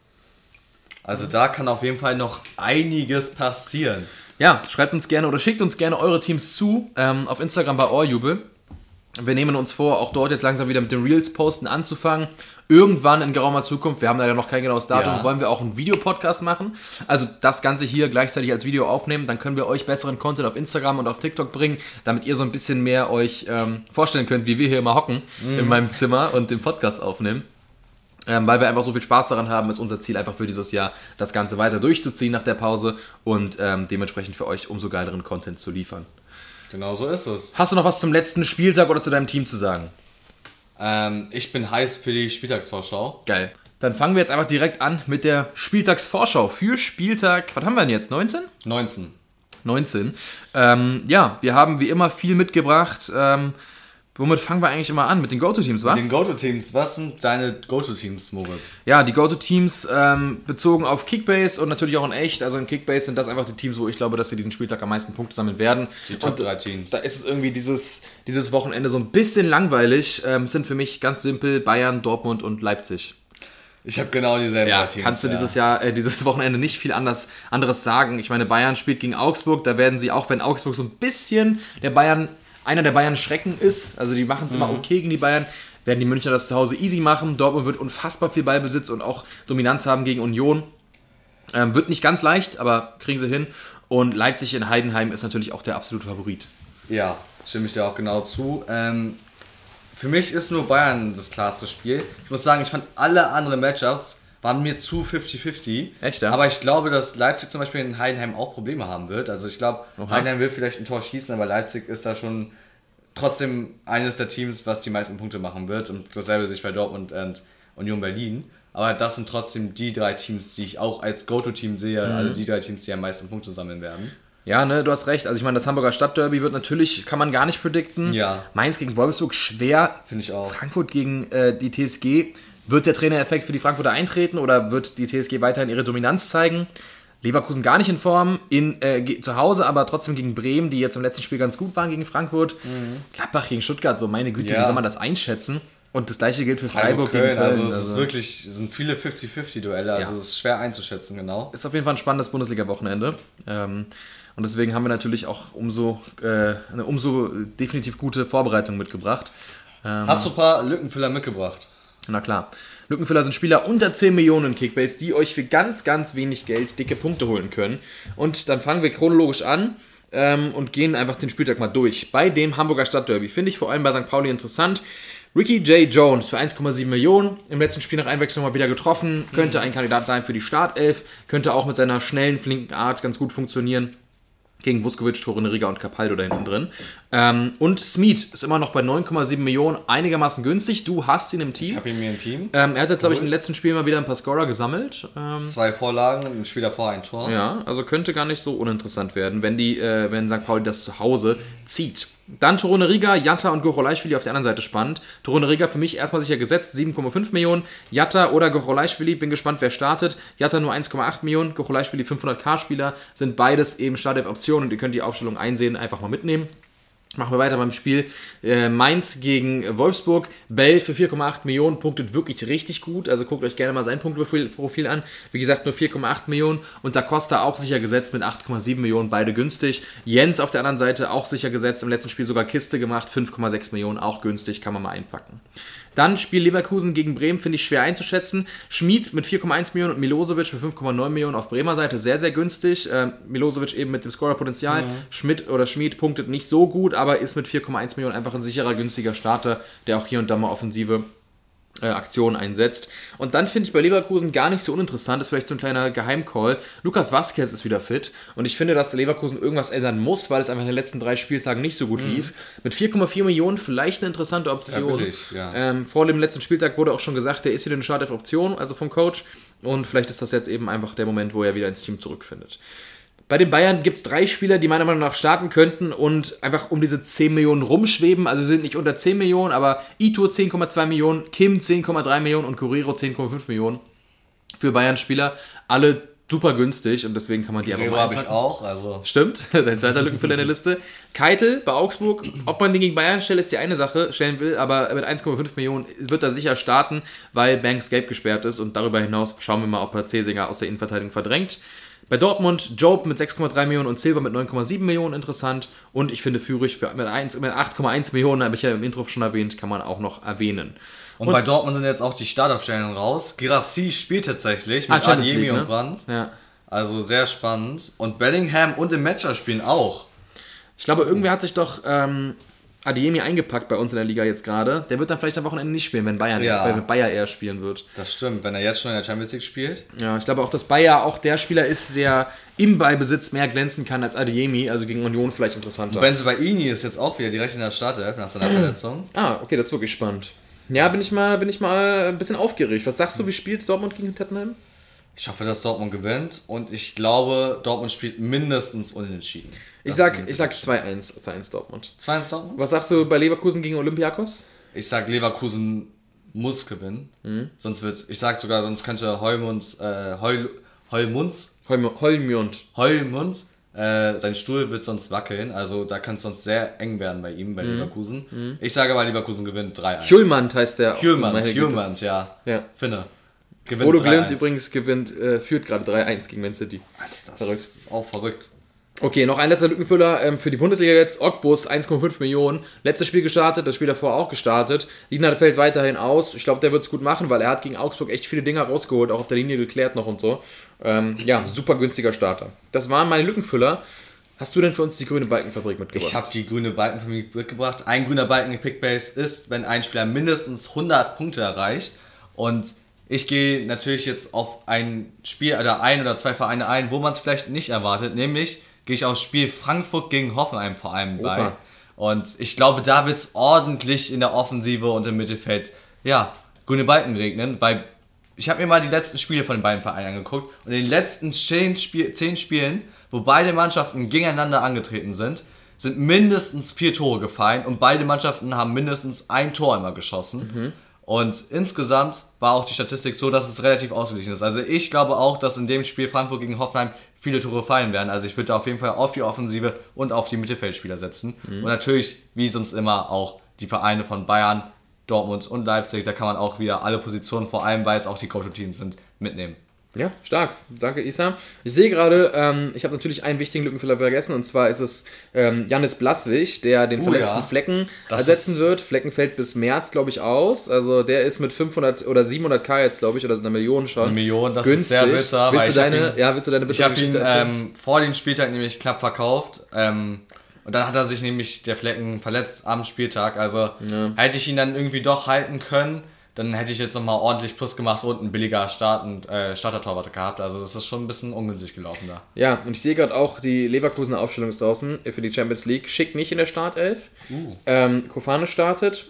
S3: Also da kann auf jeden Fall noch einiges passieren.
S2: Ja, schreibt uns gerne oder schickt uns gerne eure Teams zu auf Instagram bei Ohrjubel. Wir nehmen uns vor, auch dort jetzt langsam wieder mit den Reels-Posten anzufangen. Irgendwann in geraumer Zukunft, wir haben leider noch kein genaues Datum, wollen wir auch einen Videopodcast machen. Also das Ganze hier gleichzeitig als Video aufnehmen. Dann können wir euch besseren Content auf Instagram und auf TikTok bringen, damit ihr so ein bisschen mehr euch vorstellen könnt, wie wir hier immer hocken in meinem Zimmer und den Podcast aufnehmen. Weil wir einfach so viel Spaß daran haben, ist unser Ziel einfach für dieses Jahr, das Ganze weiter durchzuziehen nach der Pause und dementsprechend für euch umso geileren Content zu liefern.
S3: Genau so ist es.
S2: Hast du noch was zum letzten Spieltag oder zu deinem Team zu sagen?
S3: Ich bin heiß für die Spieltagsvorschau.
S2: Geil. Dann fangen wir jetzt einfach direkt an mit der Spieltagsvorschau für Spieltag, was haben wir denn jetzt, 19? 19. Ja, wir haben wie immer viel mitgebracht. Womit fangen wir eigentlich immer an? Mit den Go-To-Teams, wa?
S3: Mit den Go-To-Teams. Was sind deine Go-To-Teams, Moritz?
S2: Ja, die Go-To-Teams bezogen auf Kickbase und natürlich auch in echt. Also in Kickbase sind das einfach die Teams, wo ich glaube, dass sie diesen Spieltag am meisten Punkte sammeln werden.
S3: Die Top 3 Teams.
S2: Da ist es irgendwie dieses Wochenende so ein bisschen langweilig. Es sind für mich ganz simpel Bayern, Dortmund und Leipzig.
S3: Ich habe genau dieselben Teams.
S2: Kannst du dieses Wochenende nicht viel anderes sagen. Ich meine, Bayern spielt gegen Augsburg. Da werden sie, auch wenn Augsburg so ein bisschen einer der Bayern Schrecken ist, also die machen es immer okay gegen die Bayern, werden die Münchner das zu Hause easy machen. Dortmund wird unfassbar viel Ballbesitz und auch Dominanz haben gegen Union. Wird nicht ganz leicht, aber kriegen sie hin. Und Leipzig in Heidenheim ist natürlich auch der absolute Favorit.
S3: Ja, stimme ich dir auch genau zu. Für mich ist nur Bayern das klarste Spiel. Ich muss sagen, ich fand alle anderen Matchups waren mir zu 50-50.
S2: Echt, ja?
S3: Aber ich glaube, dass Leipzig zum Beispiel in Heidenheim auch Probleme haben wird. Also ich glaube, Heidenheim will vielleicht ein Tor schießen, aber Leipzig ist da schon trotzdem eines der Teams, was die meisten Punkte machen wird. Und dasselbe sich bei Dortmund und Union Berlin. Aber das sind trotzdem die 3 Teams, die ich auch als Go-To-Team sehe. Also die 3 Teams, die am meisten Punkte sammeln werden.
S2: Ja, ne, du hast recht. Also ich meine, das Hamburger Stadtderby wird natürlich, kann man gar nicht predikten.
S3: Ja.
S2: Mainz gegen Wolfsburg schwer.
S3: Finde ich auch.
S2: Frankfurt gegen die TSG. Wird der Trainereffekt für die Frankfurter eintreten oder wird die TSG weiterhin ihre Dominanz zeigen? Leverkusen gar nicht in Form, zu Hause, aber trotzdem gegen Bremen, die jetzt im letzten Spiel ganz gut waren gegen Frankfurt. Gladbach gegen Stuttgart, so meine Güte, wie soll man das einschätzen? Und das gleiche gilt für Freiburg gegen Köln.
S3: Also es ist wirklich, es sind viele 50-50-Duelle, also es ist schwer einzuschätzen, genau.
S2: Ist auf jeden Fall ein spannendes Bundesliga-Wochenende. Und deswegen haben wir natürlich auch eine umso definitiv gute Vorbereitung mitgebracht.
S3: Hast du ein paar Lückenfüller mitgebracht?
S2: Na klar. Lückenfüller sind Spieler unter 10 Millionen in Kickbase, die euch für ganz, ganz wenig Geld dicke Punkte holen können. Und dann fangen wir chronologisch an und gehen einfach den Spieltag mal durch. Bei dem Hamburger Stadtderby finde ich vor allem bei St. Pauli interessant. Ricky J. Jones für 1,7 Millionen, im letzten Spiel nach Einwechslung mal wieder getroffen, könnte ein Kandidat sein für die Startelf, könnte auch mit seiner schnellen, flinken Art ganz gut funktionieren. Gegen Vuskovic, Torunariga und Capaldo da hinten drin. Und Smeed ist immer noch bei 9,7 Millionen, einigermaßen günstig. Du hast ihn im Team.
S3: Ich habe ihn mir im Team.
S2: Er hat jetzt, glaube ich, in den letzten Spielen mal wieder ein paar Scorer gesammelt.
S3: 2 Vorlagen, ein Spiel davor ein Tor.
S2: Ja, also könnte gar nicht so uninteressant werden, wenn St. Pauli das zu Hause zieht. Dann Torunariga, Jatta und Gocholaischwili auf der anderen Seite spannend. Torunariga für mich erstmal sicher gesetzt, 7,5 Millionen. Jatta oder Gocholaischwili, bin gespannt, wer startet. Jatta nur 1,8 Millionen, Gocholaischwili 500k-Spieler, sind beides eben Startelf-Optionen und ihr könnt die Aufstellung einsehen, einfach mal mitnehmen. Machen wir weiter beim Spiel. Mainz gegen Wolfsburg. Bell für 4,8 Millionen punktet wirklich richtig gut. Also guckt euch gerne mal sein Punkteprofil an. Wie gesagt, nur 4,8 Millionen. Und Da Costa auch sicher gesetzt mit 8,7 Millionen. Beide günstig. Jens auf der anderen Seite auch sicher gesetzt. Im letzten Spiel sogar Kiste gemacht. 5,6 Millionen. Auch günstig. Kann man mal einpacken. Dann Spiel Leverkusen gegen Bremen, finde ich schwer einzuschätzen. Schmid mit 4,1 Millionen und Milosevic für 5,9 Millionen auf Bremer Seite, sehr, sehr günstig. Milosevic eben mit dem Scorerpotenzial. Schmid punktet nicht so gut, aber ist mit 4,1 Millionen einfach ein sicherer, günstiger Starter, der auch hier und da mal offensive Aktionen einsetzt. Und dann finde ich bei Leverkusen gar nicht so uninteressant, ist vielleicht so ein kleiner Geheimcall. Lukas Vazquez ist wieder fit und ich finde, dass Leverkusen irgendwas ändern muss, weil es einfach in den letzten 3 Spieltagen nicht so gut lief. Mit 4,4 Millionen vielleicht eine interessante Option.
S3: Ja, billig, ja.
S2: Vor dem letzten Spieltag wurde auch schon gesagt, der ist wieder eine Startelf-Option, also vom Coach, und vielleicht ist das jetzt eben einfach der Moment, wo er wieder ins Team zurückfindet. Bei den Bayern gibt es 3 Spieler, die meiner Meinung nach starten könnten und einfach um diese 10 Millionen rumschweben. Also sie sind nicht unter 10 Millionen, aber Ito 10,2 Millionen, Kim 10,3 Millionen und Guerrero 10,5 Millionen für Bayern-Spieler. Alle super günstig und deswegen kann man die einfach
S3: Guerrero
S2: mal
S3: habe ich
S2: einpacken.
S3: auch, also.
S2: Stimmt, dein zweiter Lückenfüller in der Liste. Keitel bei Augsburg, ob man den gegen Bayern stellt, ist die eine Sache, stellen will, aber mit 1,5 Millionen wird er sicher starten, weil Banks gelb gesperrt ist und darüber hinaus schauen wir mal, ob er Cesinger aus der Innenverteidigung verdrängt. Bei Dortmund Job mit 6,3 Millionen und Silva mit 9,7 Millionen interessant und ich finde Führig mit 8,1 Millionen, habe ich ja im Intro schon erwähnt, kann man auch noch erwähnen.
S3: Und bei Dortmund sind jetzt auch die Startaufstellungen raus. Girassi spielt tatsächlich mit
S2: Champions
S3: Adeyemi
S2: League, ne?
S3: und Brandt.
S2: Ja.
S3: Also sehr spannend. Und Bellingham und im Matcher spielen auch.
S2: Ich glaube, irgendwer hat sich doch Adeyemi eingepackt bei uns in der Liga jetzt gerade. Der wird dann vielleicht am Wochenende nicht spielen, wenn Bayern eher spielen wird.
S3: Das stimmt, wenn er jetzt schon in der Champions League spielt.
S2: Ja, ich glaube auch, dass Bayer auch der Spieler ist, der im Ballbesitz mehr glänzen kann als Adeyemi, also gegen Union vielleicht interessanter.
S3: Bensebaini ist jetzt auch wieder direkt in der Startelf nach seiner Verletzung.
S2: Ah, okay, das ist wirklich spannend. Ja, bin ich mal ein bisschen aufgeregt. Was sagst du, wie spielt Dortmund gegen Tottenham?
S3: Ich hoffe, dass Dortmund gewinnt und ich glaube, Dortmund spielt mindestens unentschieden.
S2: Ich sag 2-1 Dortmund.
S3: 2-1 Dortmund?
S2: Was sagst du bei Leverkusen gegen Olympiakos?
S3: Ich sag, Leverkusen muss gewinnen. Sonst könnte Heulmunds sein Stuhl wird sonst wackeln. Also da kann es sonst sehr eng werden bei ihm, bei Leverkusen. Ich sage aber, Leverkusen gewinnt 3-1.
S2: Hjulmand heißt der.
S3: Hjulmand, ja. Finne.
S2: Gewinnt Bodo Glimt übrigens führt gerade 3-1 gegen Man City.
S3: Das ist auch verrückt.
S2: Okay, noch ein letzter Lückenfüller für die Bundesliga jetzt. Ogbus, 1,5 Millionen. Letztes Spiel gestartet, das Spiel davor auch gestartet. Lienhardt fällt weiterhin aus. Ich glaube, der wird es gut machen, weil er hat gegen Augsburg echt viele Dinger rausgeholt, auch auf der Linie geklärt noch und so. Super günstiger Starter. Das waren meine Lückenfüller. Hast du denn für uns die grüne Balkenfabrik mitgebracht?
S3: Ich habe die grüne Balkenfabrik mitgebracht. Ein grüner Balken in Pickbase ist, wenn ein Spieler mindestens 100 Punkte erreicht. Und ich gehe natürlich jetzt auf ein Spiel oder ein oder zwei Vereine ein, wo man es vielleicht nicht erwartet. Nämlich gehe ich aufs Spiel Frankfurt gegen Hoffenheim vor allem bei. Und ich glaube, da wird es ordentlich in der Offensive und im Mittelfeld, grüne Balken regnen. Ich habe mir mal die letzten Spiele von den beiden Vereinen angeguckt und in den letzten 10 Spielen, wo beide Mannschaften gegeneinander angetreten sind mindestens 4 Tore gefallen und beide Mannschaften haben mindestens ein Tor immer geschossen. Und insgesamt war auch die Statistik so, dass es relativ ausgeglichen ist. Also ich glaube auch, dass in dem Spiel Frankfurt gegen Hoffenheim viele Tore fallen werden. Also ich würde da auf jeden Fall auf die Offensive und auf die Mittelfeldspieler setzen. Und natürlich, wie sonst immer, auch die Vereine von Bayern, Dortmund und Leipzig. Da kann man auch wieder alle Positionen, vor allem weil es auch die Go-To-Teams sind, mitnehmen. Ja, stark. Danke, Isam. Ich sehe gerade, ich habe natürlich einen wichtigen Lückenfüller vergessen, und zwar ist es Jannis Blaswig, der den verletzten Flecken ersetzen wird. Flecken fällt bis März, glaube ich, aus. Also der ist mit 500 oder 700k jetzt, glaube ich, oder eine Million schon. 1 Million, das günstig. Ist sehr bitter. Willst du deine bittere Geschichte erzählen? Vor dem Spieltag nämlich knapp verkauft. Und dann hat er sich nämlich der Flecken verletzt am Spieltag. Also hätte ich ihn dann irgendwie doch halten können, dann hätte ich jetzt nochmal ordentlich Plus gemacht und ein billiger Starter-Torwart gehabt. Also das ist schon ein bisschen ungünstig gelaufen da. Ja, und ich sehe gerade auch, die Leverkusener Aufstellung ist draußen für die Champions League. Schick nicht in der Startelf. Kofane startet.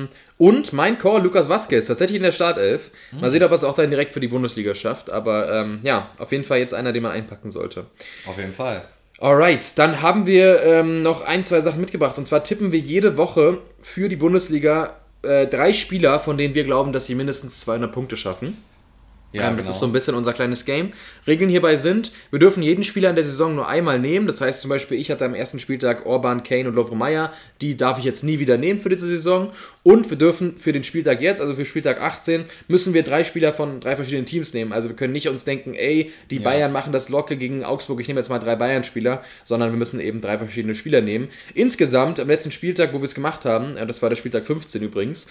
S3: Und mein Core, Lucas Vazquez, tatsächlich in der Startelf. Mal sehen, ob er es auch dann direkt für die Bundesliga schafft. Aber auf jeden Fall jetzt einer, den man einpacken sollte. Auf jeden Fall. Alright, dann haben wir noch 1, 2 Sachen mitgebracht. Und zwar tippen wir jede Woche für die Bundesliga 3 Spieler, von denen wir glauben, dass sie mindestens 200 Punkte schaffen. Ja, das ist so ein bisschen unser kleines Game. Regeln hierbei sind, wir dürfen jeden Spieler in der Saison nur einmal nehmen. Das heißt zum Beispiel, ich hatte am ersten Spieltag Orban, Kane und Lovro Meyer. Die darf ich jetzt nie wieder nehmen für diese Saison. Und wir dürfen für den Spieltag jetzt, also für Spieltag 18, müssen wir 3 Spieler von 3 verschiedenen Teams nehmen. Also wir können nicht uns denken, die Bayern machen das locker gegen Augsburg, ich nehme jetzt mal 3 Bayern-Spieler, sondern wir müssen eben 3 verschiedene Spieler nehmen. Insgesamt, am letzten Spieltag, wo wir es gemacht haben, das war der Spieltag 15 übrigens,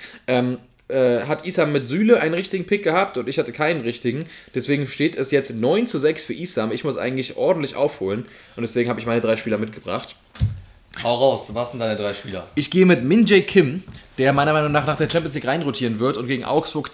S3: hat Isam mit Süle einen richtigen Pick gehabt und ich hatte keinen richtigen. Deswegen steht es jetzt 9:6 für Isam. Ich muss eigentlich ordentlich aufholen und deswegen habe ich meine 3 Spieler mitgebracht. Hau raus, was sind deine 3 Spieler? Ich gehe mit Min Jae Kim, der meiner Meinung nach der Champions League reinrotieren wird und gegen Augsburg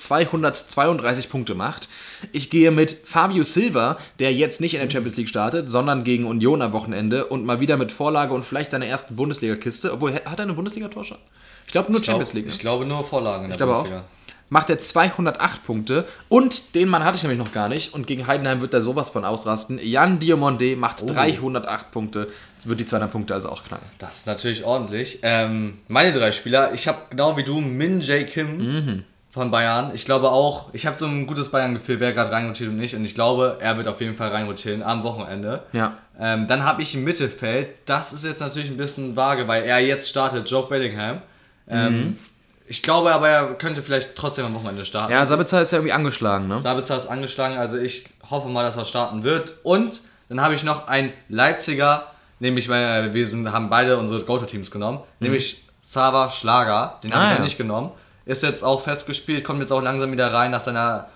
S3: 232 Punkte macht. Ich gehe mit Fabio Silva, der jetzt nicht in der Champions League startet, sondern gegen Union am Wochenende und mal wieder mit Vorlage und vielleicht seiner ersten Bundesliga-Kiste. Obwohl, hat er eine Bundesliga-Tor schon? Ich glaube nur Champions League. Ne? Ich glaube nur Vorlagen in der Bundesliga. Auch. Macht er 208 Punkte und den Mann hatte ich nämlich noch gar nicht und gegen Heidenheim wird er sowas von ausrasten. Jan Diomande macht 308 Punkte, wird die 200 Punkte also auch knacken. Das ist natürlich ordentlich. Meine 3 Spieler, ich habe genau wie du Min Jae Kim von Bayern. Ich glaube auch, ich habe so ein gutes Bayern-Gefühl, wer gerade reinrotiert und nicht. Und ich glaube, er wird auf jeden Fall reinrotieren am Wochenende.
S2: Ja.
S3: Dann habe ich im Mittelfeld, das ist jetzt natürlich ein bisschen vage, weil er jetzt startet, Joe Bellingham. Ich glaube aber, er könnte vielleicht trotzdem am Wochenende starten.
S2: Ja, Sabitzer ist ja irgendwie angeschlagen, ne?
S3: Sabitzer ist angeschlagen, also ich hoffe mal, dass er starten wird. Und dann habe ich noch einen Leipziger, nämlich, weil haben beide unsere Go-To-Teams genommen, nämlich Xaver Schlager, den habe ich ja nicht genommen. Ist jetzt auch festgespielt, kommt jetzt auch langsam wieder rein nach seiner,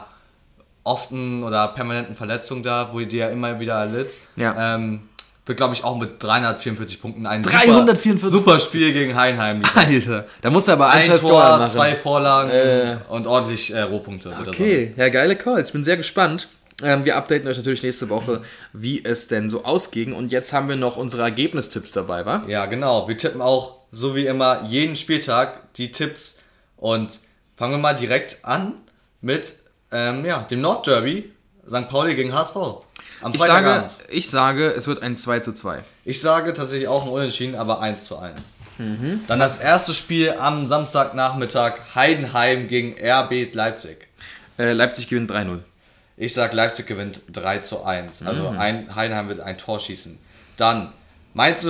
S3: often oder permanenten Verletzung da, wo die ja immer wieder erlitt.
S2: Ja.
S3: Wird, glaube ich, auch mit 344 Punkten ein
S2: 344
S3: super Spiel gegen Heidenheim.
S2: Alter, da musst du aber
S3: ein
S2: Score
S3: Tor,
S2: machen.
S3: 2 Vorlagen und ordentlich Rohpunkte.
S2: Okay, ja, geile Calls. Bin sehr gespannt. Wir updaten euch natürlich nächste Woche, wie es denn so ausging. Und jetzt haben wir noch unsere Ergebnistipps dabei, wa?
S3: Ja, genau. Wir tippen auch, so wie immer, jeden Spieltag die Tipps. Und fangen wir mal direkt an mit dem Nordderby, St. Pauli gegen HSV. Am Freitagabend.
S2: Ich sage, es wird ein 2:2.
S3: Ich sage tatsächlich auch ein Unentschieden, aber 1:1. Dann das erste Spiel am Samstagnachmittag, Heidenheim gegen RB Leipzig.
S2: Leipzig gewinnt 3:0.
S3: Ich sage, Leipzig gewinnt 3:1. Also Heidenheim wird ein Tor schießen. Dann Mainz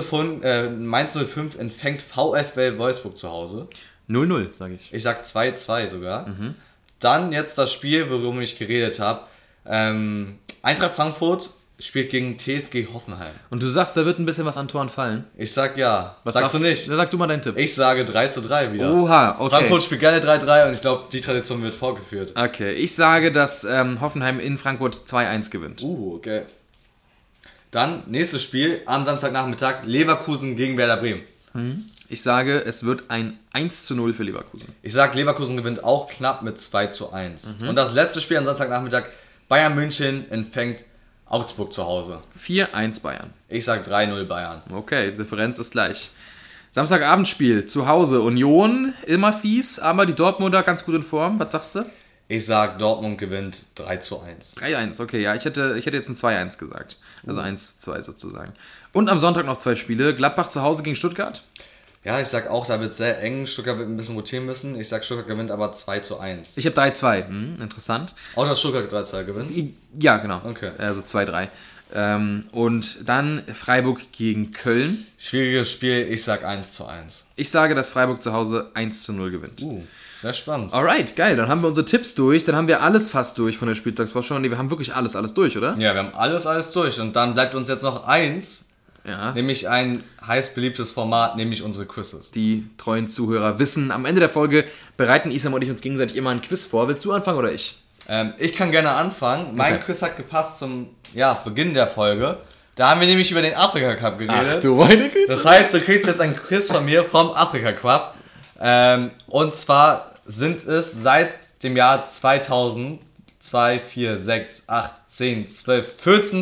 S3: 05 empfängt VfL Wolfsburg zu Hause.
S2: 0:0, sage ich.
S3: Ich sag 2:2 sogar. Dann jetzt das Spiel, worum ich geredet habe. Eintracht Frankfurt spielt gegen TSG Hoffenheim.
S2: Und du sagst, da wird ein bisschen was an Toren fallen.
S3: Ich sag ja.
S2: Was
S3: sagst du nicht?
S2: Sag du mal deinen Tipp.
S3: Ich sage 3:3 wieder.
S2: Oha, okay.
S3: Frankfurt spielt gerne 3:3 und ich glaube, die Tradition wird fortgeführt.
S2: Okay, ich sage, dass Hoffenheim in Frankfurt 2:1 gewinnt.
S3: Okay. Dann nächstes Spiel am Samstagnachmittag, Leverkusen gegen Werder Bremen.
S2: Ich sage, es wird ein 1:0 für Leverkusen.
S3: Ich sage, Leverkusen gewinnt auch knapp mit 2:1. Und das letzte Spiel am Samstagnachmittag, Bayern München empfängt Augsburg zu Hause.
S2: 4:1 Bayern.
S3: Ich sage 3:0 Bayern.
S2: Okay, Differenz ist gleich. Samstagabendspiel, zu Hause, Union, immer fies, aber die Dortmunder ganz gut in Form. Was sagst du?
S3: Ich sage, Dortmund gewinnt 3:1.
S2: 3:1, okay, ja, ich hätte jetzt ein 2:1 gesagt. Also 1:2 sozusagen. Und am Sonntag noch 2 Spiele. Gladbach zu Hause gegen Stuttgart.
S3: Ja, ich sag auch, da wird sehr eng. Stuttgart wird ein bisschen rotieren müssen. Ich sag, Stuttgart gewinnt aber 2:1.
S2: Ich habe 3:2. Interessant.
S3: Auch, dass Stuttgart 3:2 gewinnt?
S2: Ja, genau.
S3: Okay.
S2: Also 2:3. Und dann Freiburg gegen Köln.
S3: Schwieriges Spiel. Ich sag 1:1.
S2: Ich sage, dass Freiburg zu Hause 1:0 gewinnt.
S3: Sehr spannend.
S2: Alright, geil. Dann haben wir unsere Tipps durch. Dann haben wir alles fast durch von der Spieltagsvorschau. Nee, wir haben wirklich alles durch, oder?
S3: Ja, wir haben alles durch. Und dann bleibt uns jetzt noch eins.
S2: Ja.
S3: Nämlich ein heiß beliebtes Format, nämlich unsere Quizzes.
S2: Die treuen Zuhörer wissen, am Ende der Folge bereiten Isam und ich uns gegenseitig immer ein Quiz vor. Willst du anfangen oder ich?
S3: Ich kann gerne anfangen. Mein Quiz hat gepasst zum Beginn der Folge. Da haben wir nämlich über den Afrika Cup geredet.
S2: Ach du meine Güte.
S3: Das heißt, du kriegst jetzt ein Quiz von mir vom Afrika Cup. Und zwar sind es seit dem Jahr 2000 2, 4, 6, 8, 10, 12,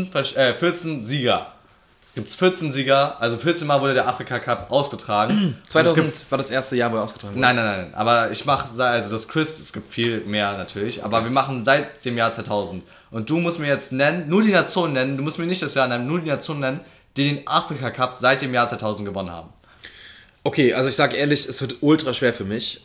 S3: 14 Sieger. Gibt es 14 Sieger, also 14 Mal wurde der Afrika Cup ausgetragen.
S2: 2000 war das erste Jahr, wo er ausgetragen wurde.
S3: Nein, aber ich mache, also das Quiz, es gibt viel mehr natürlich, aber wir machen seit dem Jahr 2000. Und du musst mir jetzt nur die Nationen nennen, du musst mir nicht das Jahr nennen, nur die Nationen nennen, die den Afrika Cup seit dem Jahr 2000 gewonnen haben.
S2: Okay, also ich sag ehrlich, es wird ultra schwer für mich.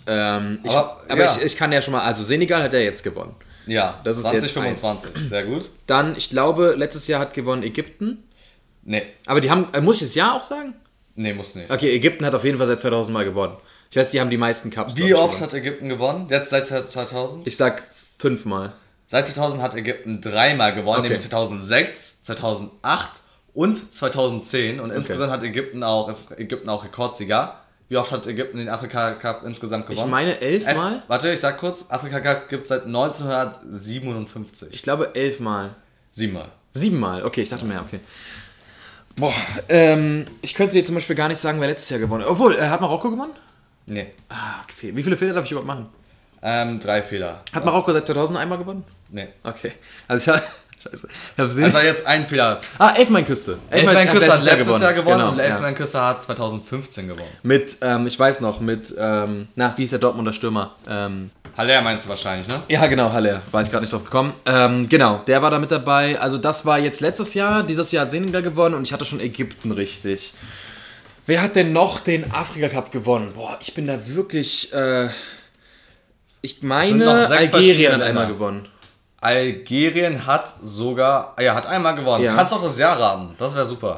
S2: Ich kann ja schon mal, also Senegal hat ja jetzt gewonnen.
S3: Ja,
S2: das ist
S3: 2025, sehr gut.
S2: Dann, ich glaube, letztes Jahr hat gewonnen Ägypten.
S3: Nee.
S2: Aber die haben, muss ich das Jahr auch sagen?
S3: Nee, muss nicht.
S2: Okay, Ägypten hat auf jeden Fall seit 2000 Mal gewonnen. Ich weiß, die haben die meisten Cups.
S3: Wie oft hat Ägypten gewonnen? Jetzt seit 2000?
S2: Ich sag 5 Mal.
S3: Seit 2000 hat Ägypten 3 Mal gewonnen, nämlich 2006, 2008 und 2010. Und insgesamt hat Ägypten auch Rekordsieger. Wie oft hat Ägypten den Afrika Cup insgesamt gewonnen?
S2: Ich meine 11 Mal.
S3: Warte, ich sag kurz. Afrika Cup gibt es seit 1957.
S2: Ich glaube 11 Mal.
S3: 7 Mal.
S2: 7 Mal, okay, ich dachte mehr, okay. Boah, ich könnte dir zum Beispiel gar nicht sagen, wer letztes Jahr gewonnen hat. Obwohl, hat Marokko gewonnen?
S3: Nee.
S2: Okay. Wie viele Fehler darf ich überhaupt machen?
S3: 3 Fehler.
S2: Hat Marokko seit 2000 einmal gewonnen?
S3: Nee.
S2: Okay. Also scheiße.
S3: Also jetzt ein Fehler.
S2: Elfenbeinküste.
S3: Elfenbeinküste hat letztes Jahr gewonnen
S2: genau,
S3: und Elfenbeinküste hat 2015 gewonnen.
S2: Mit, ich weiß noch, wie hieß der Dortmunder Stürmer?
S3: Haller meinst du wahrscheinlich, ne?
S2: Ja, genau, Haller. War ich gerade nicht drauf gekommen. Genau, der war da mit dabei. Also das war jetzt letztes Jahr. Dieses Jahr hat Senegal gewonnen und ich hatte schon Ägypten richtig. Wer hat denn noch den Afrika Cup gewonnen? Boah, ich bin da wirklich... Ich
S3: sind
S2: meine,
S3: noch 6
S2: Algerien hat
S3: verschiedene
S2: einmal
S3: Länder.
S2: gewonnen.
S3: Algerien hat sogar, hat einmal gewonnen.
S2: Ja.
S3: Kannst du auch das Jahr raten? Das wäre super.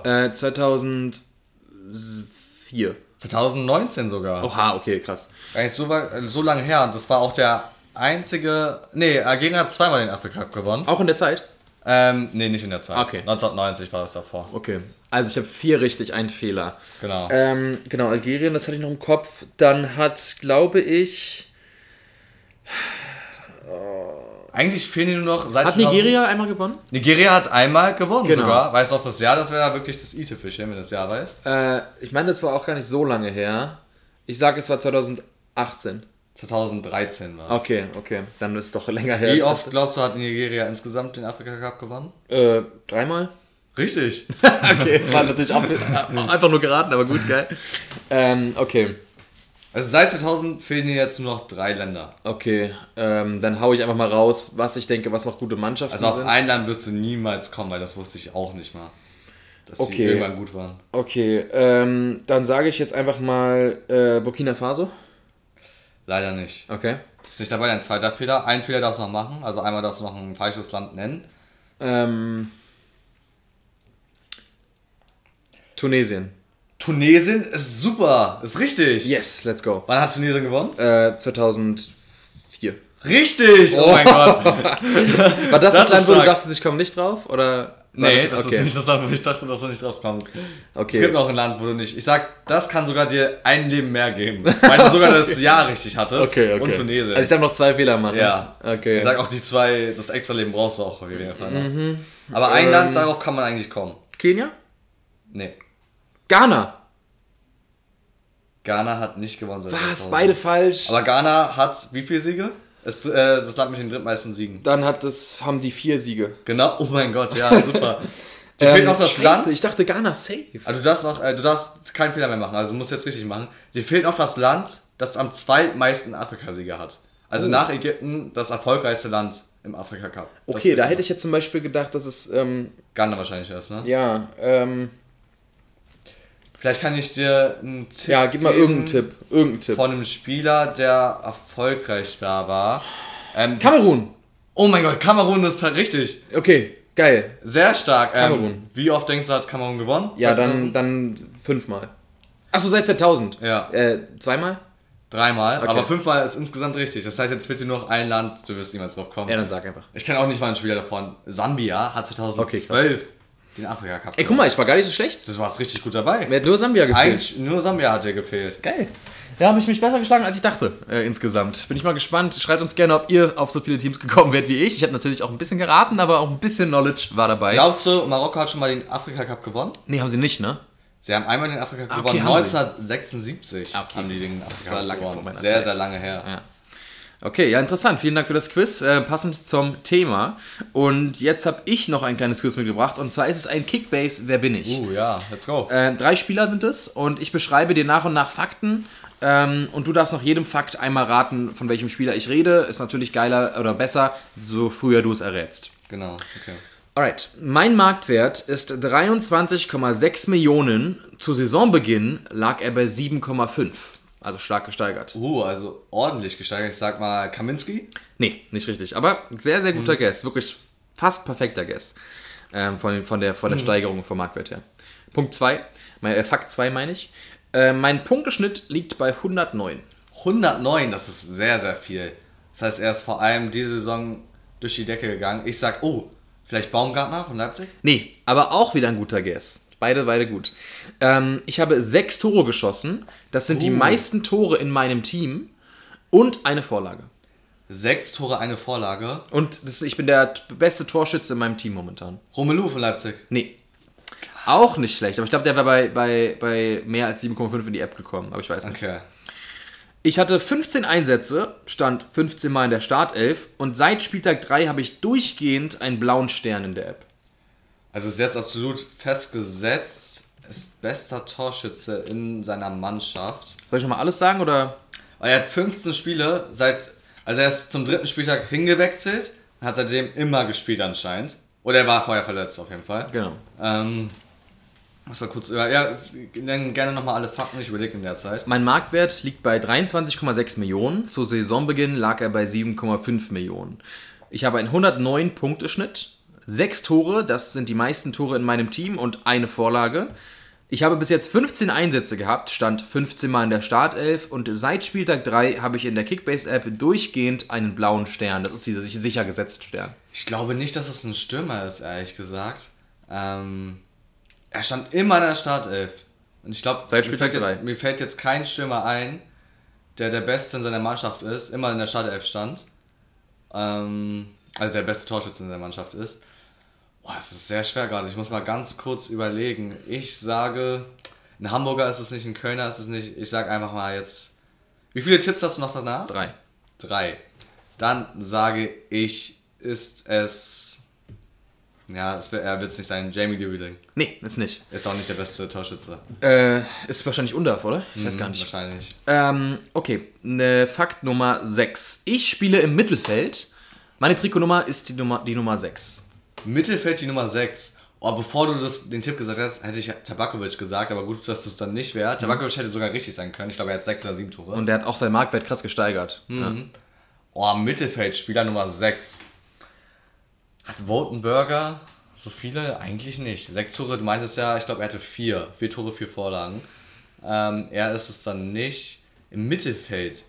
S2: 2004.
S3: 2019 sogar.
S2: Oha, okay, krass.
S3: Gar nicht so lange her. Und das war auch der einzige... Nee, Algerien hat zweimal den Afrika Cup gewonnen.
S2: Auch in der Zeit?
S3: Nee, nicht in der Zeit.
S2: Okay.
S3: 1990 war das davor.
S2: Okay. Also ich habe 4 richtig, ein Fehler.
S3: Genau.
S2: Genau, Algerien, das hatte ich noch im Kopf. Dann hat, glaube ich...
S3: Eigentlich fehlen die nur noch... Seit
S2: Hat
S3: 2000
S2: Nigeria einmal gewonnen?
S3: Nigeria hat einmal gewonnen
S2: Genau.
S3: sogar. Weißt du auch das Jahr? Das wäre ja wirklich das i-Tüpfelchen, wenn du das Jahr weißt.
S2: Ich meine, das war auch gar nicht so lange her. Ich sage, es war 2018.
S3: 2013 war es.
S2: Okay. Dann ist es doch länger her.
S3: Wie oft glaubst du, hat Nigeria insgesamt den Afrika Cup gewonnen?
S2: 3-mal?
S3: Richtig.
S2: Okay, das war natürlich auch einfach nur geraten, aber gut, geil. Okay.
S3: Also seit 2000 fehlen dir jetzt nur noch 3 Länder.
S2: Okay, dann hau ich einfach mal raus, was ich denke, was noch gute Mannschaften
S3: Also auf
S2: sind.
S3: ein Land wirst du niemals kommen, weil das wusste ich auch nicht mal. Dass die
S2: Okay.
S3: irgendwann gut waren.
S2: Okay, dann sage ich jetzt einfach mal Burkina Faso.
S3: Leider nicht.
S2: Okay.
S3: Ist nicht dabei, ein zweiter Fehler. Einen Fehler darfst du noch machen. Also einmal darfst du noch ein falsches Land nennen.
S2: Tunesien.
S3: Tunesien ist super. Ist richtig.
S2: Yes, let's go.
S3: Wann hat Tunesien gewonnen?
S2: 2004.
S3: Richtig! Oh mein Gott.
S2: War das
S3: Das
S2: Land,
S3: ist
S2: wo du
S3: stark.
S2: dachtest, ich komme nicht drauf? Oder?
S3: Nee, das
S2: okay.
S3: ist nicht das Land, wo ich dachte, dass du nicht drauf kommst.
S2: Okay.
S3: Es gibt noch ein Land, wo du nicht... Ich sag, das kann sogar dir ein Leben mehr geben. Weil du sogar das Jahr richtig hattest.
S2: Okay.
S3: Und Tunesien.
S2: Also ich darf noch 2 Fehler machen.
S3: Ja.
S2: Okay.
S3: Ich sag auch die 2, das extra Leben brauchst du auch auf jeden Fall. Ne? Aber ein Land, darauf kann man eigentlich kommen.
S2: Kenia?
S3: Nee.
S2: Ghana.
S3: Ghana hat nicht gewonnen. Seit
S2: Was?
S3: 2000.
S2: Beide falsch.
S3: Aber Ghana hat wie viele Siege? Ist das Land mit den drittmeisten Siegen.
S2: Dann haben die 4 Siege.
S3: Genau. Oh mein Gott, ja, super. Dir fehlt noch das
S2: Scheiße,
S3: Land.
S2: ich dachte Ghana safe.
S3: Also du darfst keinen Fehler mehr machen, also du musst jetzt richtig machen. Dir fehlt noch das Land, das am zweitmeisten Afrika-Sieger hat. Also nach Ägypten das erfolgreichste Land im Afrika-Cup. Das
S2: Okay,
S3: fehlt
S2: da
S3: noch.
S2: hätte ich jetzt zum Beispiel gedacht, dass es,
S3: Ghana wahrscheinlich erst, ne?
S2: ja,
S3: Vielleicht kann ich dir einen Tipp
S2: ja, gib mal
S3: geben
S2: irgendeinen Tipp.
S3: von einem Spieler, der erfolgreich war.
S2: Kamerun.
S3: Oh mein Gott, Kamerun ist richtig.
S2: Okay, geil.
S3: Sehr stark.
S2: Kamerun.
S3: Wie oft denkst du, hat Kamerun gewonnen?
S2: Ja,
S3: Seit 2000?
S2: dann 5-mal. Achso, seit 2000.
S3: Ja.
S2: 2-mal?
S3: 3-mal,
S2: Okay.
S3: aber 5-mal ist insgesamt richtig. Das heißt, jetzt fehlt dir nur noch ein Land, du wirst niemals drauf kommen.
S2: Ja, dann sag einfach.
S3: Ich kenne auch nicht mal einen Spieler davon. Sambia hat 2012 den Afrika Cup.
S2: Ey, guck mal, ich war gar nicht so schlecht.
S3: Du warst richtig gut dabei.
S2: Mir hat nur Sambia gefehlt.
S3: Eigentlich nur Sambia hat dir gefehlt.
S2: Geil. Ja, habe ich mich besser geschlagen, als ich dachte, insgesamt. Bin ich mal gespannt. Schreibt uns gerne, ob ihr auf so viele Teams gekommen wärt wie ich. Ich habe natürlich auch ein bisschen geraten, aber auch ein bisschen Knowledge war dabei.
S3: Glaubst du, Marokko hat schon mal den Afrika Cup gewonnen?
S2: Nee, haben sie nicht, ne?
S3: Sie haben einmal den Afrika Cup
S2: Okay,
S3: gewonnen.
S2: haben sie.
S3: 1976
S2: Okay.
S3: haben die den Afrika
S2: Das
S3: Cup
S2: war lange
S3: gewonnen.
S2: vor meiner
S3: sehr,
S2: Zeit.
S3: sehr lange her.
S2: Ja. Okay, ja, interessant. Vielen Dank für das Quiz. Passend zum Thema. Und jetzt habe ich noch ein kleines Quiz mitgebracht. Und zwar ist es ein Kickbase Wer bin ich?
S3: Ja, let's go.
S2: 3 Spieler sind es. Und ich beschreibe dir nach und nach Fakten. Und du darfst nach jedem Fakt einmal raten, von welchem Spieler ich rede. Ist natürlich geiler oder besser, so früher du es errätst.
S3: Genau, okay.
S2: Alright, mein Marktwert ist 23,6 Millionen. Zu Saisonbeginn lag er bei 7,5. Also stark gesteigert.
S3: Also ordentlich gesteigert. Ich sag mal Kaminski.
S2: Nee, nicht richtig. Aber sehr, sehr guter Guess. Wirklich fast perfekter Guess. Von der Steigerung vom Marktwert her. Punkt 2. Fakt 2 meine ich. Mein Punkteschnitt liegt bei 109.
S3: 109, das ist sehr, sehr viel. Das heißt, er ist vor allem diese Saison durch die Decke gegangen. Ich sag, vielleicht Baumgartner von Leipzig?
S2: Nee, aber auch wieder ein guter Guess. Beide gut. Ich habe 6 Tore geschossen. Das sind die meisten Tore in meinem Team. Und eine Vorlage.
S3: 6 Tore, eine Vorlage.
S2: Und ich bin der beste Torschütze in meinem Team momentan.
S3: Romelu von Leipzig.
S2: Nee. Auch nicht schlecht. Aber ich glaube, der wäre bei mehr als 7,5 in die App gekommen. Aber ich weiß nicht.
S3: Okay.
S2: Ich hatte 15 Einsätze, stand 15 Mal in der Startelf. Und seit Spieltag 3 habe ich durchgehend einen blauen Stern in der App.
S3: Also ist jetzt absolut festgesetzt, ist bester Torschütze in seiner Mannschaft.
S2: Soll ich nochmal alles sagen, oder?
S3: Er hat 15 Spiele, also er ist zum 3. Spieltag hingewechselt und hat seitdem immer gespielt anscheinend. Oder er war vorher verletzt auf jeden Fall.
S2: Genau.
S3: Muss mal kurz, ja, nenn gerne nochmal alle Fakten, ich überlege in der Zeit.
S2: Mein Marktwert liegt bei 23,6 Millionen. Zu Saisonbeginn lag er bei 7,5 Millionen. Ich habe einen 109-Punkte-Schnitt, 6 Tore, das sind die meisten Tore in meinem Team und eine Vorlage. Ich habe bis jetzt 15 Einsätze gehabt, stand 15 Mal in der Startelf und seit Spieltag 3 habe ich in der Kickbase-App durchgehend einen blauen Stern. Das ist dieser sicher gesetzte Stern.
S3: Ich glaube nicht, dass das ein Stürmer ist, ehrlich gesagt. Er stand immer in der Startelf. Und ich glaube, mir fällt jetzt kein Stürmer ein, der Beste in seiner Mannschaft ist, immer in der Startelf stand. Also der beste Torschütze in der Mannschaft ist. Boah, das ist sehr schwer gerade. Ich muss mal ganz kurz überlegen. Ich sage, ein Hamburger ist es nicht, ein Kölner ist es nicht. Ich sage einfach mal jetzt. Wie viele Tipps hast du noch danach? 3. Dann sage ich, ist es. Ja, er wird es nicht sein. Jamie Dewey.
S2: Nee, ist nicht.
S3: Ist auch nicht der beste Torschütze.
S2: Ist wahrscheinlich Undorf, oder? Ich weiß gar nicht.
S3: Wahrscheinlich.
S2: Okay, Fakt Nummer 6. Ich spiele im Mittelfeld. Meine Trikotnummer ist die Nummer 6.
S3: Mittelfeld die Nummer 6. Oh, bevor du den Tipp gesagt hast, hätte ich Tabakovic gesagt, aber gut, dass das dann nicht wäre. Tabakovic hätte sogar richtig sein können. Ich glaube, er hat 6 oder 7 Tore.
S2: Und der hat auch seinen Marktwert krass gesteigert. Ja.
S3: Oh, Mittelfeldspieler Nummer 6. Hat Wotenberger so viele? Eigentlich nicht. 6 Tore, du meintest ja, ich glaube, er hatte 4. 4 Tore, 4 Vorlagen. Er ist es dann nicht. Im Mittelfeld.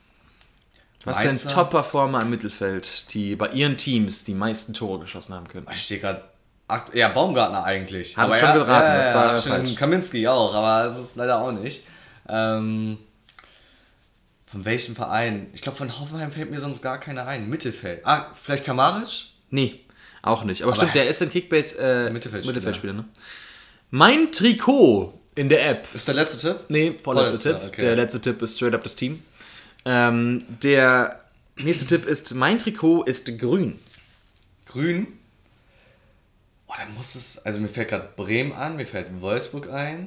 S2: Was sind Top-Performer im Mittelfeld, die bei ihren Teams die meisten Tore geschossen haben können?
S3: Ich stehe gerade. Ja, Baumgartner eigentlich.
S2: Hat es schon geraten, das war falsch.
S3: Kaminski auch, aber es ist leider auch nicht. Von welchem Verein? Ich glaube, von Hoffenheim fällt mir sonst gar keiner ein. Mittelfeld. Vielleicht Kamaric?
S2: Nee, auch nicht. Aber stimmt, der ist ein Kickbase
S3: Mittelfeldspieler,
S2: ne? Mein Trikot in der App.
S3: Ist der letzte Tipp?
S2: Nee, vorletzter Tipp.
S3: Okay.
S2: Der letzte Tipp ist straight up das Team. Der nächste Tipp ist, mein Trikot ist grün.
S3: Grün? Oh, dann muss es, also mir fällt gerade Bremen an, mir fällt Wolfsburg ein.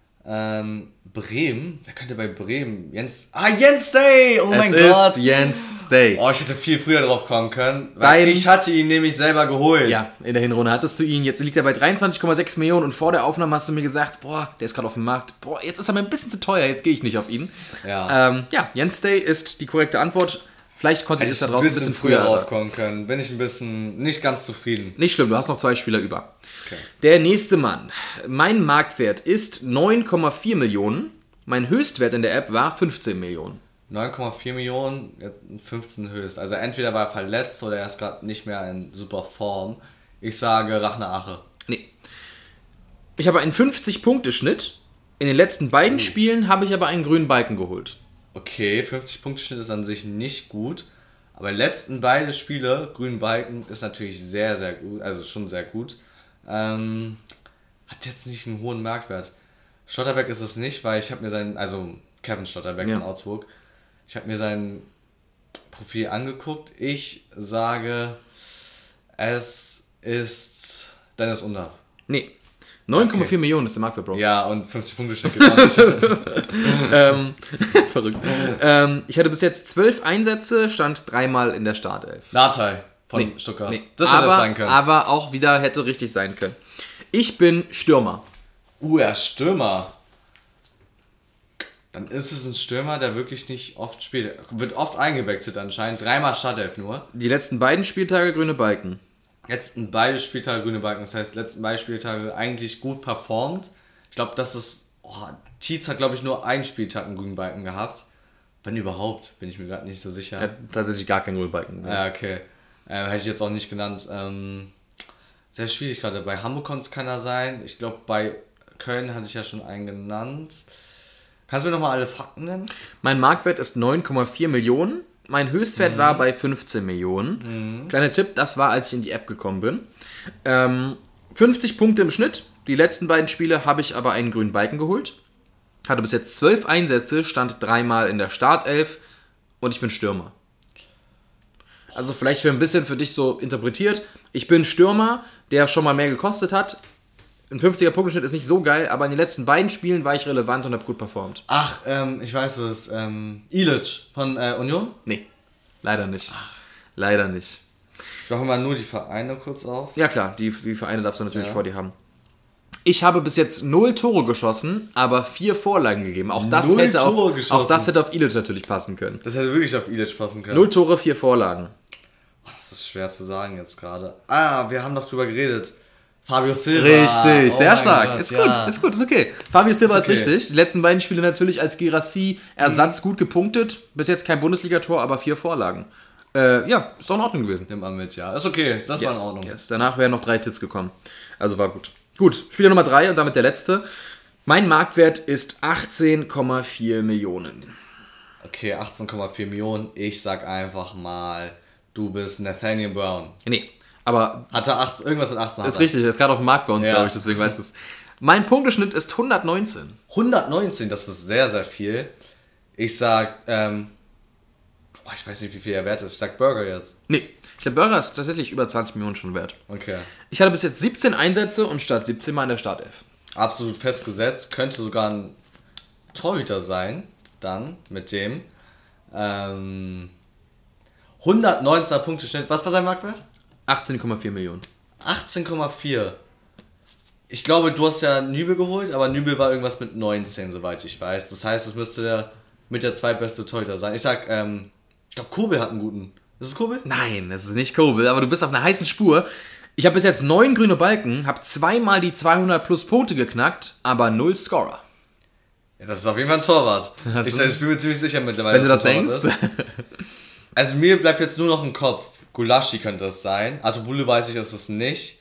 S3: Bremen? Wer könnte bei Bremen? Jens Day! Oh mein Gott!
S2: Es ist Jens Day.
S3: Oh, ich hätte viel früher drauf kommen können, weil ich hatte ihn nämlich selber geholt.
S2: Ja, in der Hinrunde hattest du ihn. Jetzt liegt er bei 23,6 Millionen und vor der Aufnahme hast du mir gesagt, boah, der ist gerade auf dem Markt. Boah, jetzt ist er mir ein bisschen zu teuer, jetzt gehe ich nicht auf ihn.
S3: Ja.
S2: Jens Day ist die korrekte Antwort. Vielleicht konnte ich es da draußen ein bisschen früher
S3: drauf kommen können. Bin ich ein bisschen nicht ganz zufrieden.
S2: Nicht schlimm, du hast noch 2 Spieler über.
S3: Okay.
S2: Der nächste Mann. Mein Marktwert ist 9,4 Millionen. Mein Höchstwert in der App war 15 Millionen.
S3: 9,4 Millionen, 15 höchst. Also entweder war er verletzt oder er ist gerade nicht mehr in super Form. Ich sage Rachner Ache.
S2: Nee. Ich habe einen 50-Punkte-Schnitt. In den letzten beiden Spielen habe ich aber einen grünen Balken geholt.
S3: Okay, 50-Punkte-Schnitt ist an sich nicht gut. Aber die letzten beide Spiele, grünen Balken, ist natürlich sehr, sehr gut. Also schon sehr gut. Hat jetzt nicht einen hohen Marktwert. Stotterbeck ist es nicht, weil ich habe mir Kevin Stotterbeck in Augsburg, ich habe mir sein Profil angeguckt. Ich sage, es ist Dennis Undaff.
S2: Nee. 9,4 Millionen ist der Marktwert, Bro.
S3: Ja, und 50 Punkte steht
S2: Verrückt. Ich hatte bis jetzt 12 Einsätze, stand 3-mal in der Startelf.
S3: Nathai von Stuttgart.
S2: Nee.
S3: Das hätte es sein können.
S2: Aber auch wieder hätte richtig sein können. Ich bin Stürmer.
S3: Er ist Stürmer. Dann ist es ein Stürmer, der wirklich nicht oft spielt. Wird oft eingewechselt anscheinend. 3-mal Startelf nur.
S2: Die letzten beiden Spieltage grüne Balken.
S3: Letzten beide Spieltage grüne Balken. Das heißt, letzten beide Spieltage eigentlich gut performt. Ich glaube, das ist... Tietz hat, glaube ich, nur einen Spieltag einen grünen Balken gehabt. Wenn überhaupt, bin ich mir gerade nicht so sicher.
S2: Er hat tatsächlich gar keinen grünen Balken.
S3: Ja, okay. Hätte ich jetzt auch nicht genannt. Sehr schwierig gerade. Bei Hamburg konnte es keiner sein. Ich glaube, bei Köln hatte ich ja schon einen genannt. Kannst du mir nochmal alle Fakten nennen?
S2: Mein Marktwert ist 9,4 Millionen. Mein Höchstwert war bei 15 Millionen. Kleiner Tipp, das war, als ich in die App gekommen bin. 50 Punkte im Schnitt. Die letzten beiden Spiele habe ich aber einen grünen Balken geholt. Hatte bis jetzt 12 Einsätze, stand 3-mal in der Startelf und ich bin Stürmer. Also vielleicht für ein bisschen für dich so interpretiert. Ich bin Stürmer, der schon mal mehr gekostet hat. Ein 50er-Punkteschnitt ist nicht so geil, aber in den letzten beiden Spielen war ich relevant und habe gut performt.
S3: Ach, ich weiß es. Ilic von Union?
S2: Nee, leider nicht. Leider nicht.
S3: Ich mache mal nur die Vereine kurz auf.
S2: Ja klar, die Vereine darfst du natürlich vor dir haben. Ich habe bis jetzt 0 Tore geschossen, aber 4 Vorlagen gegeben. Auch das hätte auf Ilic natürlich passen können.
S3: Das hätte wirklich auf Ilic passen können.
S2: 0 Tore, 4 Vorlagen.
S3: Das ist schwer zu sagen jetzt gerade. Wir haben doch drüber geredet. Fabio Silva.
S2: Richtig, sehr stark.
S3: Gott,
S2: ist gut, ist okay. Fabio Silva ist
S3: okay.
S2: richtig. Die letzten beiden Spiele natürlich als Guirassy-Ersatz gut gepunktet. Bis jetzt kein Bundesligator, aber 4 Vorlagen. Ist doch in Ordnung gewesen.
S3: Nimm mal mit, ja. Ist okay, das war in Ordnung.
S2: Yes. Danach wären noch 3 Tipps gekommen. Also war gut. Gut, Spieler Nummer 3 und damit der letzte. Mein Marktwert ist 18,4 Millionen.
S3: Okay, 18,4 Millionen. Ich sag einfach mal, du bist Nathaniel Brown.
S2: Nee, aber...
S3: Hatte irgendwas mit 18?
S2: Ist richtig, er ist gerade auf dem Markt bei uns, glaube ich, deswegen weißt du es. Mein Punkteschnitt ist 119.
S3: 119, das ist sehr, sehr viel. Ich sag, ich weiß nicht, wie viel er wert ist. Ich sag Burger jetzt.
S2: Nee, ich glaube, Burger ist tatsächlich über 20 Millionen schon wert.
S3: Okay.
S2: Ich hatte bis jetzt 17 Einsätze und statt 17 Mal in der Startelf.
S3: Absolut festgesetzt. Könnte sogar ein Torhüter sein, dann mit dem 119er Punkteschnitt. Was war sein Marktwert?
S2: 18,4 Millionen.
S3: 18,4. Ich glaube, du hast ja Nübel geholt, aber Nübel war irgendwas mit 19, soweit ich weiß. Das heißt, es müsste mit der zweitbeste Torhüter sein. Ich sag, ich glaube, Kobel hat einen guten. Ist es Kobel?
S2: Nein, es ist nicht Kobel, aber du bist auf einer heißen Spur. Ich habe bis jetzt 9 grüne Balken, habe 2-mal die 200 plus Punkte geknackt, aber 0 Scorer.
S3: Ja, das ist auf jeden Fall ein Torwart. Ich bin mir ziemlich sicher mittlerweile,
S2: wenn du das denkst.
S3: Also mir bleibt jetzt nur noch im Kopf. Gulaschi könnte es sein. Artobulu weiß ich, ist es nicht.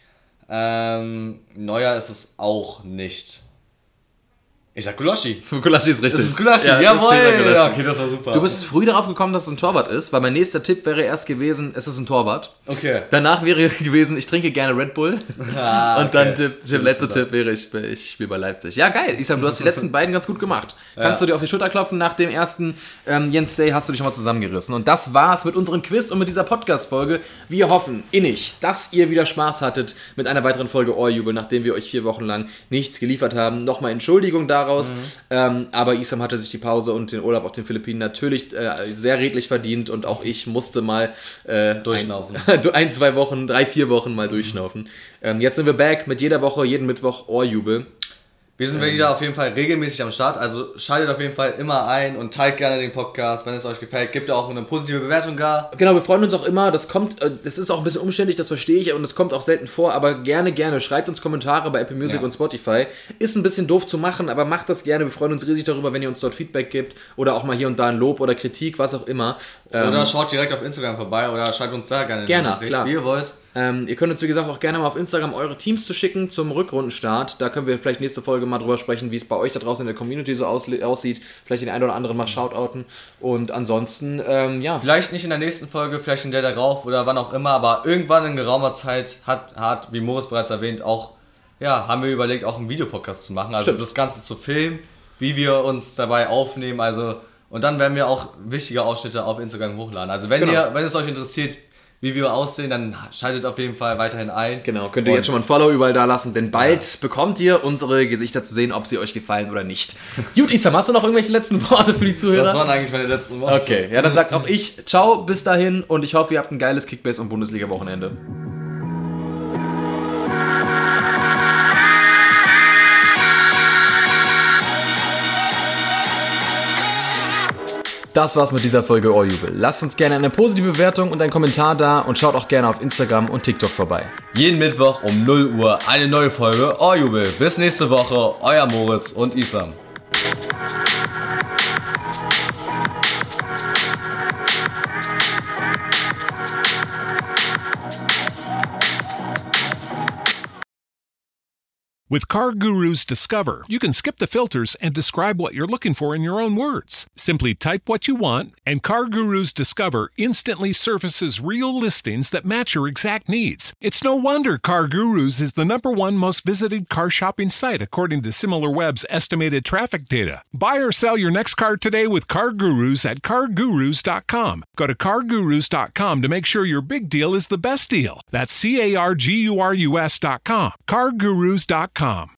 S3: Neuer ist es auch nicht. Ich sag Gulaschi.
S2: Gulaschi ist richtig.
S3: Das ist Gulaschi,
S2: ja,
S3: jawohl.
S2: Ja,
S3: okay, das war super.
S2: Du bist früh darauf gekommen, dass es ein Torwart ist, weil mein nächster Tipp wäre erst gewesen, es ist ein Torwart.
S3: Okay.
S2: Danach wäre gewesen, ich trinke gerne Red Bull. Und dann der letzte Tipp wäre, ich spiele bei Leipzig. Ja, geil. Isam, du hast die letzten beiden ganz gut gemacht. Kannst du dir auf die Schulter klopfen? Nach dem ersten Jens Day hast du dich mal zusammengerissen. Und das war's mit unserem Quiz und mit dieser Podcast-Folge. Wir hoffen innig, dass ihr wieder Spaß hattet mit einer weiteren Folge Ohrjubel, nachdem wir euch 4 Wochen lang nichts geliefert haben. Nochmal Entschuldigung daraus. Aber Isam hatte sich die Pause und den Urlaub auf den Philippinen natürlich sehr redlich verdient und auch ich musste mal
S3: durchschnaufen.
S2: 1-2 Wochen, 3-4 Wochen mal durchschnaufen. Jetzt sind wir back mit jeder Woche, jeden Mittwoch Ohrjubel.
S3: Wir sind wieder auf jeden Fall regelmäßig am Start, also schaltet auf jeden Fall immer ein und teilt gerne den Podcast, wenn es euch gefällt. Gebt auch eine positive Bewertung gar.
S2: Genau, wir freuen uns auch immer. Das ist auch ein bisschen umständlich, das verstehe ich und es kommt auch selten vor, aber gerne. Schreibt uns Kommentare bei Apple Music und Spotify. Ist ein bisschen doof zu machen, aber macht das gerne. Wir freuen uns riesig darüber, wenn ihr uns dort Feedback gibt oder auch mal hier und da ein Lob oder Kritik, was auch immer.
S3: Oder schaut direkt auf Instagram vorbei oder schreibt uns da gerne eine Nachricht,
S2: klar.
S3: Wie ihr wollt.
S2: Ihr könnt uns, wie gesagt, auch gerne mal auf Instagram eure Teams zu schicken zum Rückrundenstart. Da können wir vielleicht nächste Folge mal drüber sprechen, wie es bei euch da draußen in der Community so aussieht. Vielleicht den einen oder anderen mal shoutouten. Und ansonsten,
S3: Vielleicht nicht in der nächsten Folge, vielleicht in der darauf oder wann auch immer, aber irgendwann in geraumer Zeit hat wie Moritz bereits erwähnt, haben wir überlegt, auch einen Videopodcast zu machen. Also das Ganze zu filmen, wie wir uns dabei aufnehmen. Und dann werden wir auch wichtige Ausschnitte auf Instagram hochladen. Also wenn es euch interessiert, wie wir aussehen, dann schaltet auf jeden Fall weiterhin ein.
S2: Genau, könnt ihr jetzt schon mal ein Follow überall da lassen, denn bald bekommt ihr unsere Gesichter zu sehen, ob sie euch gefallen oder nicht. Gut, Isam, hast du noch irgendwelche letzten Worte für die Zuhörer?
S3: Das waren eigentlich meine letzten Worte.
S2: Okay, ja, dann sagt auch ich ciao, bis dahin und ich hoffe, ihr habt ein geiles Kickbase- und Bundesliga-Wochenende. Das war's mit dieser Folge Ohrjubel. Lasst uns gerne eine positive Bewertung und einen Kommentar da und schaut auch gerne auf Instagram und TikTok vorbei.
S3: Jeden Mittwoch um 0 Uhr eine neue Folge Ohrjubel. Bis nächste Woche, euer Moritz und Isam.
S5: With CarGurus Discover, you can skip the filters and describe what you're looking for in your own words. Simply type what you want, and CarGurus Discover instantly surfaces real listings that match your exact needs. It's no wonder CarGurus is the #1 most visited car shopping site according to SimilarWeb's estimated traffic data. Buy or sell your next car today with CarGurus at CarGurus.com. Go to CarGurus.com to make sure your big deal is the best deal. That's CarGurus.com. CarGurus.com.